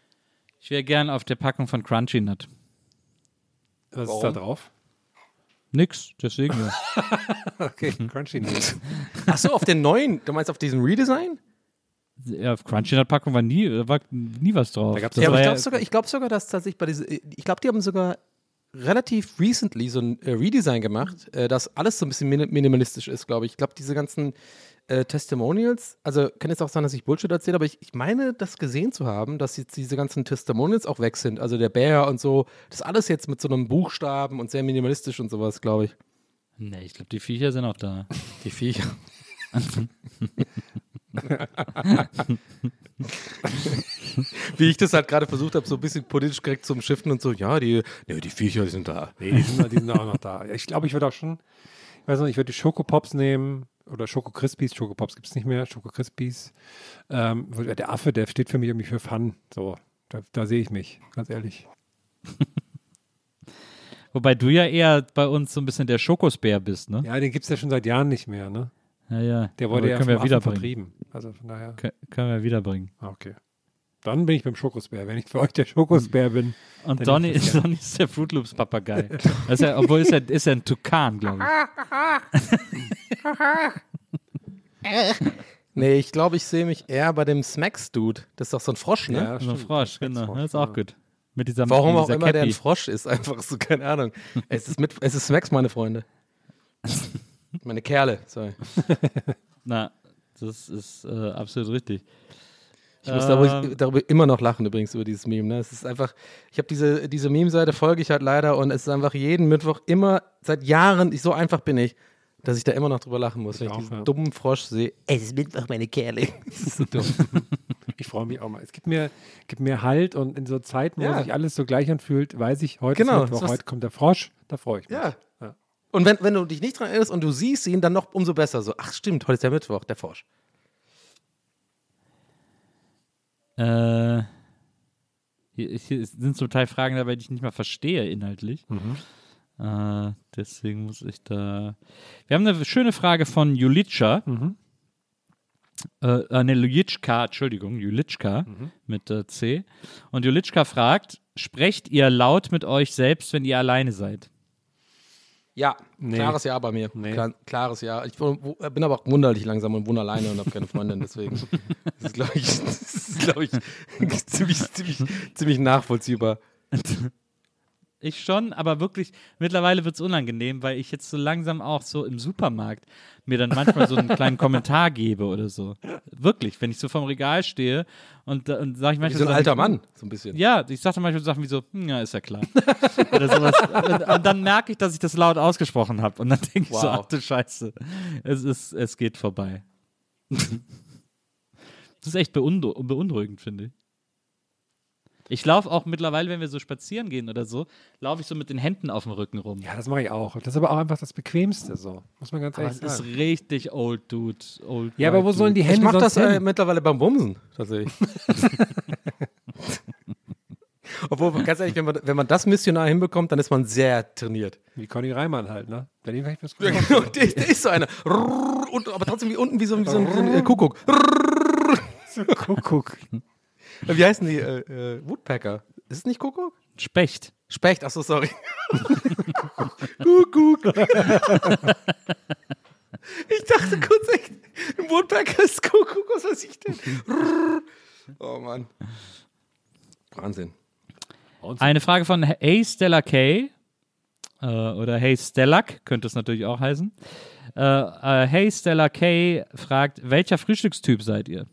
Speaker 4: Ich wäre gern auf der Packung von Crunchy Nut.
Speaker 5: Was ist
Speaker 8: Warum?
Speaker 5: da drauf?
Speaker 4: Nix, deswegen ja.
Speaker 5: Okay, Crunchy Nut.
Speaker 8: Ach so, auf den neuen, du meinst auf diesem Redesign?
Speaker 4: Ja, auf Crunchy-Nut-Packung war nie, da war nie was drauf.
Speaker 5: Da gab's
Speaker 4: Das
Speaker 8: Ja, aber
Speaker 4: war
Speaker 8: ich
Speaker 4: ja-
Speaker 8: glaube sogar, ich glaub sogar, dass tatsächlich bei diese, ich glaube, die haben sogar relativ recently so ein äh, Redesign gemacht, äh, das alles so ein bisschen min minimalistisch ist, glaube ich. Ich glaube, diese ganzen äh, Testimonials, also kann jetzt auch sein, dass ich Bullshit erzähle, aber ich, ich meine, das gesehen zu haben, dass jetzt diese ganzen Testimonials auch weg sind. Also der Bär und so, das alles jetzt mit so einem Buchstaben und sehr minimalistisch und sowas, glaube ich.
Speaker 4: Nee, ich glaube, die Viecher sind auch da.
Speaker 8: Die Viecher. Wie ich das halt gerade versucht habe, so ein bisschen politisch korrekt zu umschiften und so, ja, die, ja, die Viecher, die sind da.
Speaker 5: Nee, die sind, die sind auch noch da. Ich glaube, ich würde auch schon, ich weiß noch, ich würde die Schokopops nehmen oder Schoko Crispies. Schokopops gibt es nicht mehr, Schoko Crispies. Ähm, der Affe, der steht für mich irgendwie für Fun. So, da, da sehe ich mich, ganz ehrlich.
Speaker 4: Wobei du ja eher bei uns so ein bisschen der Schokosbär bist, ne?
Speaker 5: Ja, den gibt es ja schon seit Jahren nicht mehr, ne?
Speaker 4: Ja, ja.
Speaker 5: Der wurde
Speaker 4: Aber
Speaker 5: ja
Speaker 4: können
Speaker 5: vom
Speaker 4: wir
Speaker 5: Affen
Speaker 4: wiederbringen.
Speaker 5: vertrieben. Also von daher,
Speaker 4: Kön können wir wiederbringen.
Speaker 5: ah, okay. Dann bin ich beim Schokosbär. Wenn ich für euch der Schokosbär bin.
Speaker 4: Und
Speaker 5: Dann
Speaker 4: Donny
Speaker 5: ist
Speaker 4: ist,
Speaker 5: das
Speaker 4: Donny ist der Fruit Loops Papagei. Das ist ja, obwohl ist er ist er ein Tukan, glaube ich.
Speaker 8: Nee, ich glaube, ich sehe mich eher bei dem Smacks-Dude. Das ist doch so ein Frosch, ne?
Speaker 5: Ja,
Speaker 4: So ein
Speaker 5: stimmt.
Speaker 4: Frosch, genau.
Speaker 5: Frosch,
Speaker 4: Das ist auch
Speaker 5: ja.
Speaker 4: gut. Mit dieser,
Speaker 8: Warum
Speaker 4: mit
Speaker 8: auch
Speaker 4: dieser
Speaker 8: immer der ein
Speaker 4: Cappy.
Speaker 8: Frosch ist, einfach so, keine Ahnung. Es ist, mit, es ist Smacks, meine Freunde. Meine Kerle, sorry.
Speaker 4: Na, das ist äh, absolut richtig.
Speaker 8: Ich muss
Speaker 4: Ähm.
Speaker 8: darüber, darüber immer noch lachen übrigens, über dieses Meme. Ne? Es ist einfach, ich habe diese, diese Meme-Seite, folge ich halt leider und es ist einfach jeden Mittwoch immer, seit Jahren, ich, so einfach bin ich, dass ich da immer noch drüber lachen muss, wenn ich
Speaker 5: auch,
Speaker 8: diesen
Speaker 5: ja.
Speaker 8: dummen Frosch sehe. Es ist Mittwoch, meine Kerle. Das ist so dumm.
Speaker 5: Ich freue mich auch mal. Es gibt mir, gibt mir Halt und in so Zeiten, wo
Speaker 8: Ja.
Speaker 5: sich alles so gleich anfühlt, weiß ich, heute
Speaker 8: Genau,
Speaker 5: ist Mittwoch,
Speaker 8: das was-
Speaker 5: heute kommt der Frosch, da freue ich mich.
Speaker 8: Ja.
Speaker 5: Ja.
Speaker 8: Und wenn, wenn du dich nicht dran erinnerst und du siehst ihn, dann noch umso besser. So, ach stimmt, heute ist der Mittwoch, der Frosch.
Speaker 4: Äh, hier, hier sind zum Teil Fragen dabei, die ich nicht mal verstehe inhaltlich. Äh, deswegen muss ich da. Wir haben eine schöne Frage von Julitscha.
Speaker 5: Mhm.
Speaker 4: Äh, eine Julitschka, Entschuldigung, Julitschka mit äh, C. Und Julitschka fragt: Sprecht ihr laut mit euch selbst, wenn ihr alleine seid?
Speaker 8: Ja,
Speaker 5: Nee.
Speaker 8: klares Ja bei mir.
Speaker 5: Nee.
Speaker 8: Klar, klares Ja. Ich wo- wo- bin aber auch wunderlich langsam und wohne alleine und habe keine Freundin, deswegen. Das ist, glaube ich, das ist, glaub ich ziemlich, ziemlich, ziemlich nachvollziehbar.
Speaker 4: Ich schon, aber wirklich, mittlerweile wird es unangenehm, weil ich jetzt so langsam auch so im Supermarkt mir dann manchmal so einen kleinen Kommentar gebe oder so. Wirklich, wenn ich so vorm Regal stehe und, äh, und sage ich
Speaker 8: Wie
Speaker 4: manchmal
Speaker 8: so ein
Speaker 4: Sachen-
Speaker 8: alter Mann, so ein bisschen.
Speaker 4: Ja, ich sage dann manchmal Sachen wie so, hm, ja, ist ja klar. Oder sowas. Und, und dann merke ich, dass ich das laut ausgesprochen habe. Und dann denke ich so,
Speaker 8: Wow.
Speaker 4: ach du Scheiße, es, ist, es geht vorbei. Das ist echt beunru- beunruhigend, finde ich. Ich laufe auch mittlerweile, wenn wir so spazieren gehen oder so, laufe ich so mit den Händen auf dem Rücken rum.
Speaker 5: Ja, das mache ich auch. Das ist aber auch einfach das Bequemste, so. Muss man ganz
Speaker 4: Aber
Speaker 5: ehrlich
Speaker 4: es ist
Speaker 5: sagen.
Speaker 4: richtig old dude. Old
Speaker 5: Ja, aber
Speaker 4: white
Speaker 5: wo sollen die
Speaker 4: dude.
Speaker 5: Hände
Speaker 8: Ich mache
Speaker 5: sonst
Speaker 8: das äh,
Speaker 5: hin?
Speaker 8: mittlerweile beim Bumsen, tatsächlich. Obwohl, ganz ehrlich, wenn man, wenn man das missionar hinbekommt, dann ist man sehr trainiert.
Speaker 5: Wie Conny Reimann halt, ne? Wenn ich vielleicht was
Speaker 8: Ja, genau, der, der ist so einer. Und, aber trotzdem wie unten wie so, wie so ein, wie so ein äh, Kuckuck.
Speaker 5: Kuckuck.
Speaker 8: Wie heißen die? Äh, äh, Woodpecker. Ist es nicht Kuckuck?
Speaker 4: Specht.
Speaker 8: Specht, achso, sorry. Kuckuck. Ich dachte kurz echt, ein Woodpecker ist Kuckuck, was weiß ich denn? Oh Mann. Wahnsinn.
Speaker 4: Eine Frage von Hey Stella K. Äh, oder Hey Stellak, könnte es natürlich auch heißen. Äh, äh, hey Stella K. fragt, welcher Frühstückstyp seid ihr?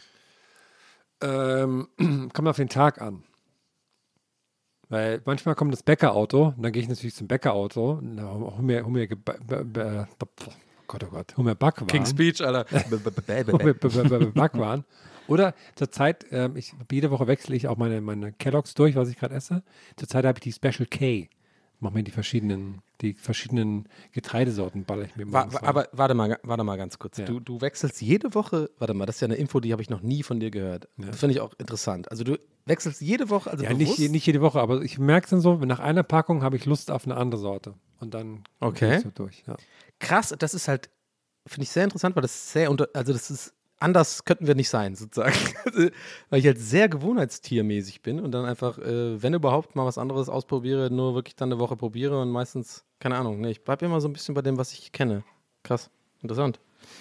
Speaker 5: Ähm, kommt auf den Tag an. Weil manchmal kommt das Bäckerauto, und dann gehe ich natürlich zum Bäckerauto, und dann hol mir, hol mir, geba- be- be- oh Gott, oh Gott, hol mir Backwaren.
Speaker 8: King's Speech, Alter.
Speaker 5: Hol mir be- be- be- Backwaren. Oder zurzeit, ähm, ich, jede Woche wechsle ich auch meine, meine Kelloggs durch, was ich gerade esse. Zurzeit habe ich die Special K. Mach mir die verschiedenen, die verschiedenen Getreidesorten, baller ich mir
Speaker 8: Wa-
Speaker 5: morgens
Speaker 8: wa-
Speaker 5: rein.
Speaker 8: aber warte mal, warte mal ganz kurz.
Speaker 5: Ja.
Speaker 8: Du, du wechselst jede Woche, warte mal, das ist ja eine Info, die habe ich noch nie von dir gehört. Das finde ich auch interessant. Also du wechselst jede Woche, also
Speaker 5: Ja,
Speaker 8: bewusst?
Speaker 5: nicht, nicht jede Woche, aber ich merke es dann so, nach einer Packung habe ich Lust auf eine andere Sorte. Und dann
Speaker 8: Okay.
Speaker 5: gehe ich so durch. Ja.
Speaker 8: Krass, das ist halt, finde ich sehr interessant, weil das ist sehr unter, also das ist anders könnten wir nicht sein, sozusagen. Weil ich halt sehr gewohnheitstiermäßig bin und dann einfach, äh, wenn überhaupt, mal was anderes ausprobiere, nur wirklich dann eine Woche probiere und meistens, keine Ahnung, ne, ich bleibe immer so ein bisschen bei dem, was ich kenne. Krass, interessant.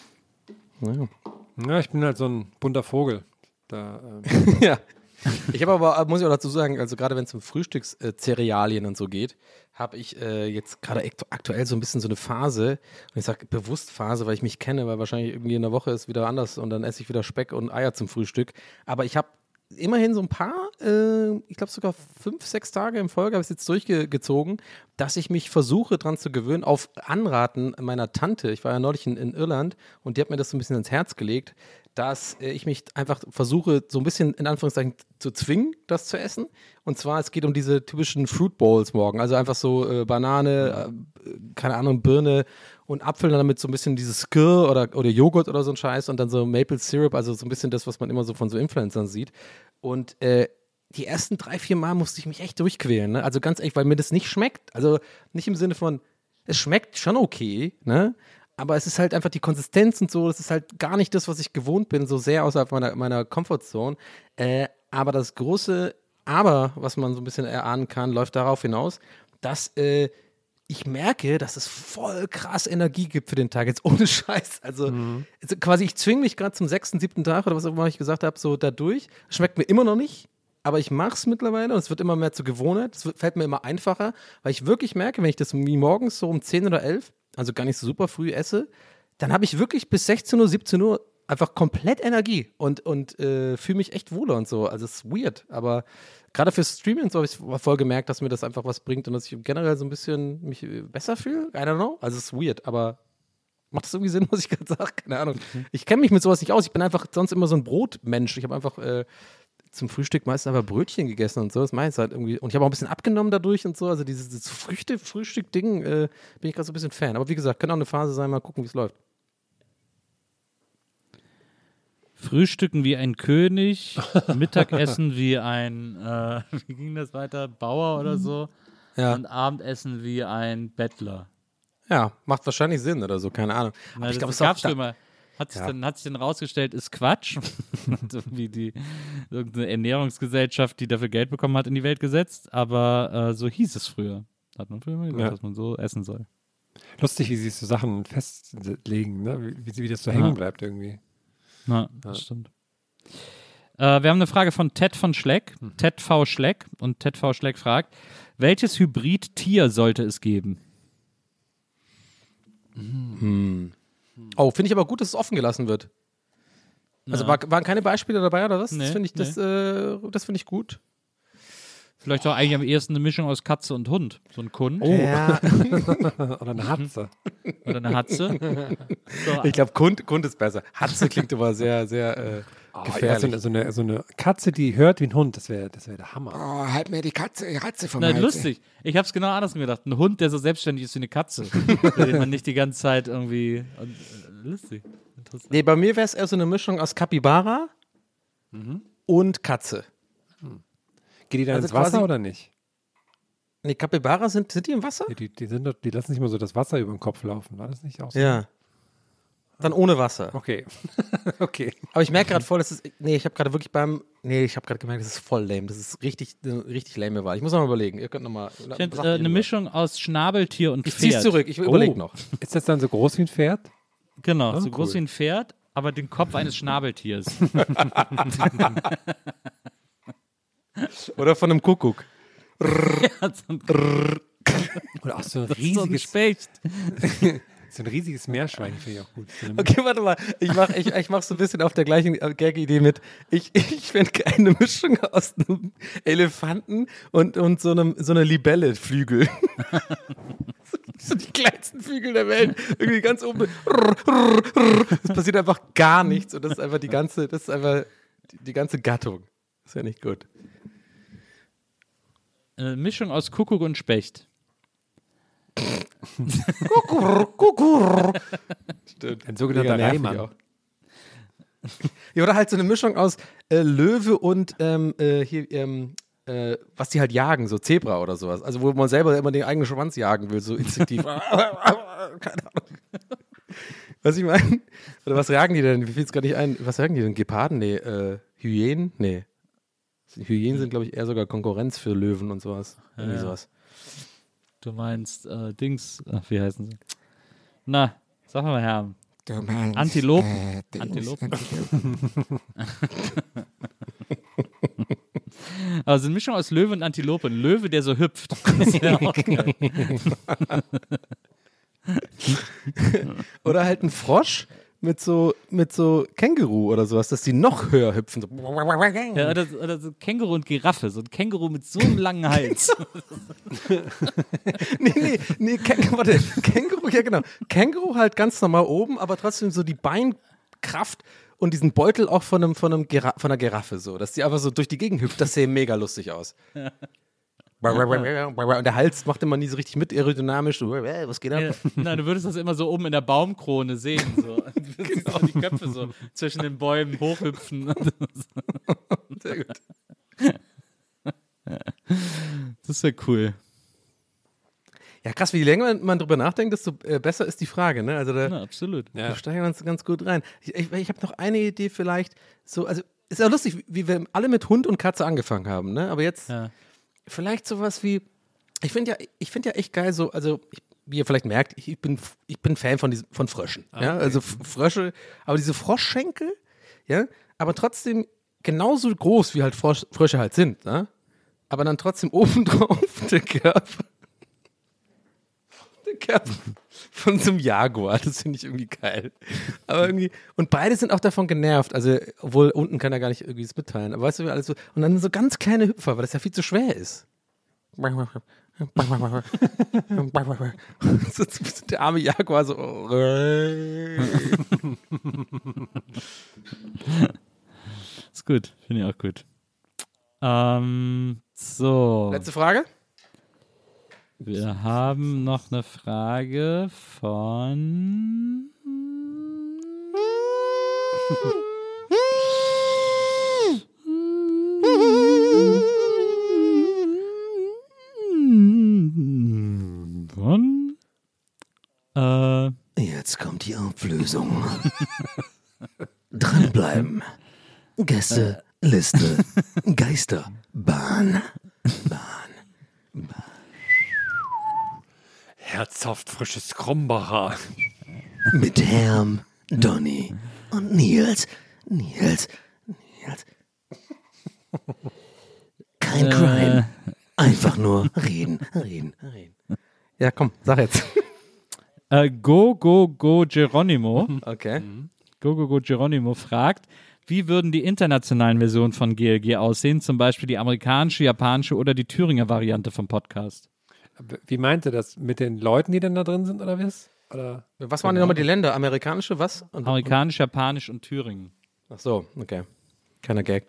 Speaker 8: Naja.
Speaker 5: Ja, ich bin halt so ein bunter Vogel. Da, ähm.
Speaker 8: Ja. Ich habe aber, muss ich auch dazu sagen, also gerade wenn es um Frühstückszerealien und so geht, habe ich äh, jetzt gerade aktuell so ein bisschen so eine Phase, und ich sage bewusst Phase, weil ich mich kenne, weil wahrscheinlich irgendwie in der Woche ist wieder anders und dann esse ich wieder Speck und Eier zum Frühstück. Aber ich habe immerhin so ein paar, äh, ich glaube sogar fünf, sechs Tage in Folge habe ich es jetzt durchgezogen, dass ich mich versuche dran zu gewöhnen, auf Anraten meiner Tante, ich war ja neulich in, in Irland und die hat mir das so ein bisschen ins Herz gelegt, dass äh, ich mich einfach versuche, so ein bisschen in Anführungszeichen zu zwingen, das zu essen. Und zwar, es geht um diese typischen Fruit Bowls morgen. Also einfach so äh, Banane, äh, keine Ahnung, Birne und Apfel, dann damit so ein bisschen dieses Skir oder, oder Joghurt oder so ein Scheiß und dann so Maple Syrup, also so ein bisschen das, was man immer so von so Influencern sieht. Und äh, die ersten drei, vier Mal musste ich mich echt durchquälen. Ne? Also ganz ehrlich, weil mir das nicht schmeckt. Also nicht im Sinne von, es schmeckt schon okay, ne? Aber es ist halt einfach die Konsistenz und so, das ist halt gar nicht das, was ich gewohnt bin, so sehr außerhalb meiner, meiner Comfortzone. Äh, aber das große Aber, was man so ein bisschen erahnen kann, läuft darauf hinaus, dass äh, ich merke, dass es voll krass Energie gibt für den Tag, jetzt ohne Scheiß. Also, mhm. also quasi, ich zwinge mich gerade zum sechsten, siebten Tag oder was auch immer ich gesagt habe, so dadurch. Schmeckt mir immer noch nicht, aber ich mache es mittlerweile und es wird immer mehr zur Gewohnheit. Es fällt mir immer einfacher, weil ich wirklich merke, wenn ich das wie morgens so um zehn oder elf, also gar nicht so super früh esse, dann habe ich wirklich bis sechzehn Uhr, siebzehn Uhr einfach komplett Energie und, und äh, fühle mich echt wohler und so. Also es ist weird, aber gerade für Streaming und so habe ich voll gemerkt, dass mir das einfach was bringt und dass ich generell so ein bisschen mich besser fühle. I don't know. Also es ist weird, aber macht das irgendwie Sinn, was ich gerade sage? Keine Ahnung. Ich kenne mich mit sowas nicht aus. Ich bin einfach sonst immer so ein Brotmensch. Ich habe einfach äh, zum Frühstück meistens einfach Brötchen gegessen und so. Das meins halt irgendwie. Und ich habe auch ein bisschen abgenommen dadurch und so. Also dieses, dieses Früchte, Frühstück-Ding äh, bin ich gerade so ein bisschen Fan. Aber wie gesagt, kann auch eine Phase sein. Mal gucken, wie es läuft.
Speaker 4: Frühstücken wie ein König, Mittagessen wie ein, äh, wie ging das weiter, Bauer oder so.
Speaker 8: Ja.
Speaker 4: Und Abendessen wie ein Bettler.
Speaker 8: Ja, macht wahrscheinlich Sinn oder so, keine Ahnung.
Speaker 4: Na,
Speaker 8: Aber ich
Speaker 4: das
Speaker 8: glaube, es
Speaker 4: gab's
Speaker 8: da-
Speaker 4: schon mal. Hat sich,
Speaker 8: Ja.
Speaker 4: dann, hat sich dann rausgestellt, ist Quatsch. Hat irgendwie die irgendeine Ernährungsgesellschaft, die dafür Geld bekommen hat, in die Welt gesetzt. Aber äh, so hieß es früher. Hat man früher mal gesagt,
Speaker 5: Ja.
Speaker 4: dass man so essen soll.
Speaker 5: Lustig, wie sie so Sachen festlegen, ne? wie, wie, wie das so
Speaker 4: Ja.
Speaker 5: hängen bleibt irgendwie.
Speaker 4: Na, das stimmt. Äh, wir haben eine Frage von Ted von Schleck,
Speaker 5: Mhm.
Speaker 4: Ted V. Schleck. Und Ted V. Schleck fragt, welches Hybrid-Tier sollte es geben?
Speaker 8: Hm. Oh, finde ich aber gut, dass es offen gelassen wird. Also
Speaker 4: Ja.
Speaker 8: war, waren keine Beispiele dabei oder was?
Speaker 4: Nee,
Speaker 8: das finde ich, das, äh, das finde ich gut.
Speaker 4: Vielleicht doch eigentlich am ehesten eine Mischung aus Katze und Hund. So ein Kund
Speaker 8: Ja.
Speaker 5: Oder eine Hatze.
Speaker 4: oder eine Hatze. So,
Speaker 8: Ich glaube, Kund, Kund ist besser. Hatze klingt aber sehr, sehr äh,
Speaker 5: Oh, ja,
Speaker 8: gefährlich.
Speaker 5: so, eine, so, eine, so eine Katze, die hört wie ein Hund, das wäre das wär der Hammer.
Speaker 3: Oh, halt mir die Katze, die Katze vom
Speaker 4: Na,
Speaker 3: Hals.
Speaker 4: lustig. Ich habe es genau andersrum gedacht. Ein Hund, der so selbstständig ist wie eine Katze. Den man nicht die ganze Zeit irgendwie. Und, äh, lustig. Interessant.
Speaker 8: Nee, bei mir wäre es eher so eine Mischung aus Capybara und Katze.
Speaker 5: Geht die dann
Speaker 8: Also
Speaker 5: ins Wasser
Speaker 8: quasi-
Speaker 5: oder nicht?
Speaker 8: Nee, Capybara sind, sind die im Wasser?
Speaker 5: Die, die, die, sind doch, die lassen nicht mal so das Wasser über den Kopf laufen. War das nicht auch so?
Speaker 8: Ja. Dann ohne Wasser.
Speaker 5: Okay. okay.
Speaker 8: Aber ich merke gerade voll, das ist. Nee, ich habe gerade wirklich beim. Nee, ich habe gerade gemerkt, das ist voll lame. Das ist richtig, eine richtig lame Wahl. Ich muss noch mal überlegen. Ihr könnt noch mal.
Speaker 4: Ich find, äh, eine Mischung aus Schnabeltier und
Speaker 8: Ich
Speaker 4: Pferd.
Speaker 8: zieh's zurück. Ich überlege
Speaker 5: Oh.
Speaker 8: noch.
Speaker 5: Ist das dann so groß wie ein Pferd?
Speaker 4: Genau,
Speaker 5: Ah,
Speaker 4: so
Speaker 5: cool.
Speaker 4: groß wie ein Pferd, aber den Kopf eines Schnabeltiers.
Speaker 8: Oder von einem Kuckuck.
Speaker 4: Ja, so ein,
Speaker 5: Oder auch so ein
Speaker 4: so ein
Speaker 5: riesiges,
Speaker 4: Specht.
Speaker 5: so ein riesiges Meerschwein, finde ich auch gut. So eine-
Speaker 8: Okay, warte mal. Ich mache ich, ich mach so ein bisschen auf der gleichen äh, Gag-Idee mit. Ich, ich finde eine Mischung aus einem Elefanten und, und so einem so einer Libelle-Flügel. So die kleinsten Flügel der Welt. Irgendwie ganz oben. Es passiert einfach gar nichts. Und das ist einfach die ganze, das ist einfach die, die ganze Gattung. Das ist ja nicht gut.
Speaker 4: Eine Mischung aus Kuckuck und Specht.
Speaker 8: Stimmt.
Speaker 5: Ein sogenannter
Speaker 8: Mega nervig
Speaker 5: Reimann.
Speaker 8: auch. Ja, oder halt so eine Mischung aus äh, Löwe und ähm, äh, hier, ähm, äh, was die halt jagen, so Zebra oder sowas. Also wo man selber immer den eigenen Schwanz jagen will, so instinktiv. Keine Ahnung. Was ich meine? Oder was sagen die denn? Wie fiel es gar nicht ein? Was sagen die denn? Geparden? Nee, äh, Hyänen? Nee. Hyänen sind, glaube ich, eher sogar Konkurrenz für Löwen und sowas. Irgendwie
Speaker 4: Ja.
Speaker 8: sowas.
Speaker 4: Du meinst äh, Dings, ach, wie heißen sie? Na, sag mal, Herr.
Speaker 1: Du meinst,
Speaker 4: Antilopen.
Speaker 1: äh, Dings.
Speaker 4: Antilopen. Aber es ist eine Mischung aus Löwe und Antilope. Ein Löwe, der so hüpft. Das wäre auch geil.
Speaker 8: Oder halt ein Frosch mit so, mit so Känguru oder sowas, dass die noch höher hüpfen. So.
Speaker 4: Ja, oder, oder so Känguru und Giraffe. So ein Känguru mit so einem langen Hals.
Speaker 8: Nee, nee, nee, Käng warte, Känguru, ja genau. Känguru halt ganz normal oben, aber trotzdem so die Beinkraft und diesen Beutel auch von, einem, von, einem Gira von einer Giraffe so, dass die einfach so durch die Gegend hüpft, das sähe mega lustig aus. Und der Hals macht immer nie so richtig mit, aerodynamisch. So, was geht ab?
Speaker 4: Ja, nein, du würdest das immer so oben in der Baumkrone sehen. So. Du siehst so die Köpfe so zwischen den Bäumen hochhüpfen.
Speaker 8: Sehr gut.
Speaker 4: Das wäre cool.
Speaker 8: Ja, krass, wie länger man drüber nachdenkt, desto äh, besser ist die Frage. Ne? Also da,
Speaker 4: Ja, absolut.
Speaker 8: da steigen wir uns ganz gut rein. Ich, ich, ich habe noch eine Idee vielleicht. So, also ist ja lustig, wie wir alle mit Hund und Katze angefangen haben. Ne? Aber jetzt
Speaker 4: Ja.
Speaker 8: vielleicht sowas wie, ich finde ja, ich finde ja echt geil so, also ich, wie ihr vielleicht merkt, ich bin, ich bin Fan von diesen, von Fröschen, ja, also F- Frösche, aber diese Froschschenkel, ja, aber trotzdem genauso groß wie halt Frosch, Frösche halt sind, ne? Aber dann trotzdem obendrauf der Körper, der Körper von so einem Jaguar, das finde ich irgendwie geil, aber irgendwie, und beide sind auch davon genervt, also, obwohl unten kann er gar nicht irgendwie das mitteilen, aber weißt du, wie alles so, und dann so ganz kleine Hüpfer, weil das ja viel zu schwer ist. so, so, der arme Jaguar so.
Speaker 4: Ist gut. Finde ich auch gut. Ähm, so.
Speaker 8: Letzte Frage?
Speaker 4: Wir haben noch eine Frage von. Von. Äh.
Speaker 2: Jetzt kommt die Auflösung. Dranbleiben. Gäste, Liste, Geister, Bahn, Bahn.
Speaker 5: Herzhaft frisches Krombacher.
Speaker 2: Mit Herm, Donny und Nils. Nils, Nils. Kein
Speaker 4: Äh.
Speaker 2: Crime. Einfach nur reden, reden, reden.
Speaker 8: Ja, komm, sag jetzt.
Speaker 4: Äh, Go, Go, Go Geronimo.
Speaker 8: Okay.
Speaker 4: Go, Go, Go Geronimo fragt, wie würden die internationalen Versionen von G L G aussehen? Zum Beispiel die amerikanische, japanische oder die Thüringer Variante vom Podcast.
Speaker 5: Wie meint ihr das? Mit den Leuten, die denn da drin sind, oder was? Oder?
Speaker 8: Was waren denn nochmal die Länder? Amerikanische, was? Und,
Speaker 4: Amerikanisch, Japanisch und Thüringen.
Speaker 8: ach so, okay. Keiner Gag.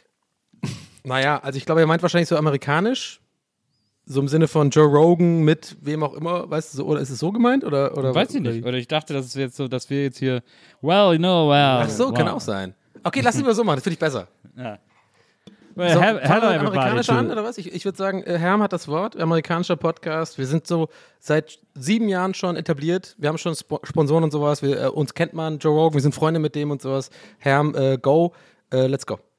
Speaker 8: Naja, also ich glaube, er meint wahrscheinlich so amerikanisch. So im Sinne von Joe Rogan mit wem auch immer, weißt du, so, oder ist es so gemeint? Oder, oder,
Speaker 4: Weiß ich nicht. Oder ich dachte, das ist jetzt so, dass wir jetzt hier, well, you know, well.
Speaker 8: Ach so,
Speaker 4: wow.
Speaker 8: kann auch sein. Okay, lass es mal so machen, das finde ich besser.
Speaker 4: Ja. Well,
Speaker 8: So,
Speaker 4: he-
Speaker 8: fangen wir
Speaker 4: hello,
Speaker 8: mit
Speaker 4: everybody.
Speaker 8: amerikanischer an,
Speaker 4: to-
Speaker 8: oder was? Ich, ich würde sagen, äh, Herm hat das Wort, amerikanischer Podcast. Wir sind so seit sieben Jahren schon etabliert. Wir haben schon Sp Sponsoren und sowas. Wir, äh, uns kennt man, Joe Rogan, wir sind Freunde mit dem und sowas. Herm, äh, go, äh, let's go.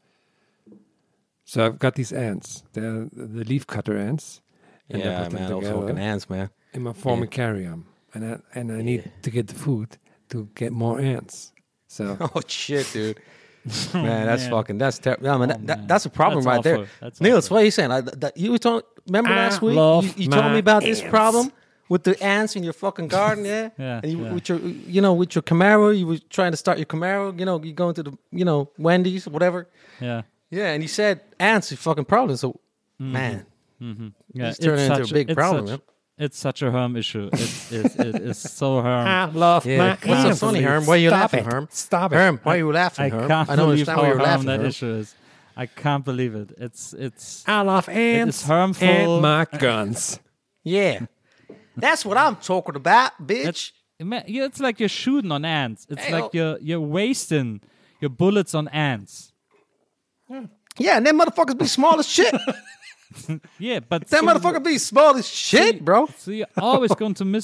Speaker 5: So I've got these ants. They're the leaf cutter ants. And I put them together
Speaker 8: hands, man.
Speaker 5: in my formicarium. And I, and I need to get the food to get more ants. So
Speaker 8: Oh shit, dude. Man, that's
Speaker 4: man.
Speaker 8: fucking, that's terrible. Yeah, man, that,
Speaker 4: man.
Speaker 8: that, that's a problem
Speaker 4: That's
Speaker 8: right there.
Speaker 4: awful. That's
Speaker 8: Niels,
Speaker 4: awful.
Speaker 8: what are you saying? I, that, you told, remember
Speaker 5: I
Speaker 8: last week?
Speaker 5: love
Speaker 8: You, you told
Speaker 5: my
Speaker 8: me about this
Speaker 5: ants.
Speaker 8: problem with the ants in your fucking garden, yeah?
Speaker 4: Yeah,
Speaker 8: And you,
Speaker 4: yeah.
Speaker 8: with your, you know, with your Camaro, you were trying to start your Camaro, you know, you going to the, you know, Wendy's or whatever.
Speaker 4: Yeah.
Speaker 8: Yeah, and you said ants are fucking problem. So, man,
Speaker 4: Yeah,
Speaker 8: It's turning into a
Speaker 4: such
Speaker 8: big
Speaker 4: it's
Speaker 8: problem,
Speaker 4: Such,
Speaker 8: yeah.
Speaker 4: It's such a Herm issue. It's, it's, it is so Herm.
Speaker 5: I love
Speaker 8: yeah.
Speaker 5: my
Speaker 8: What's so
Speaker 5: ants.
Speaker 8: funny, Herm? Why are you
Speaker 5: Stop
Speaker 8: laughing,
Speaker 5: it.
Speaker 8: Herm?
Speaker 5: Stop it.
Speaker 8: Herm, why are you laughing,
Speaker 4: I
Speaker 8: Herm?
Speaker 4: can't
Speaker 8: I don't
Speaker 4: believe
Speaker 8: understand
Speaker 4: how
Speaker 8: why you're
Speaker 4: Herm
Speaker 8: laughing,
Speaker 4: that
Speaker 8: Herm.
Speaker 4: issue is. I can't believe it. It's it's
Speaker 5: I love ants
Speaker 4: is harmful.
Speaker 5: and my guns.
Speaker 8: Yeah. That's what I'm talking about, bitch.
Speaker 4: it's, ima- yeah, it's like you're shooting on ants. It's
Speaker 8: Hey,
Speaker 4: like
Speaker 8: oh.
Speaker 4: you're you're wasting your bullets on ants.
Speaker 8: Yeah, and them motherfuckers be small as shit.
Speaker 4: Yeah, but
Speaker 8: That
Speaker 4: so-
Speaker 8: motherfucker be small as shit, bro.
Speaker 4: So you're always going to miss them.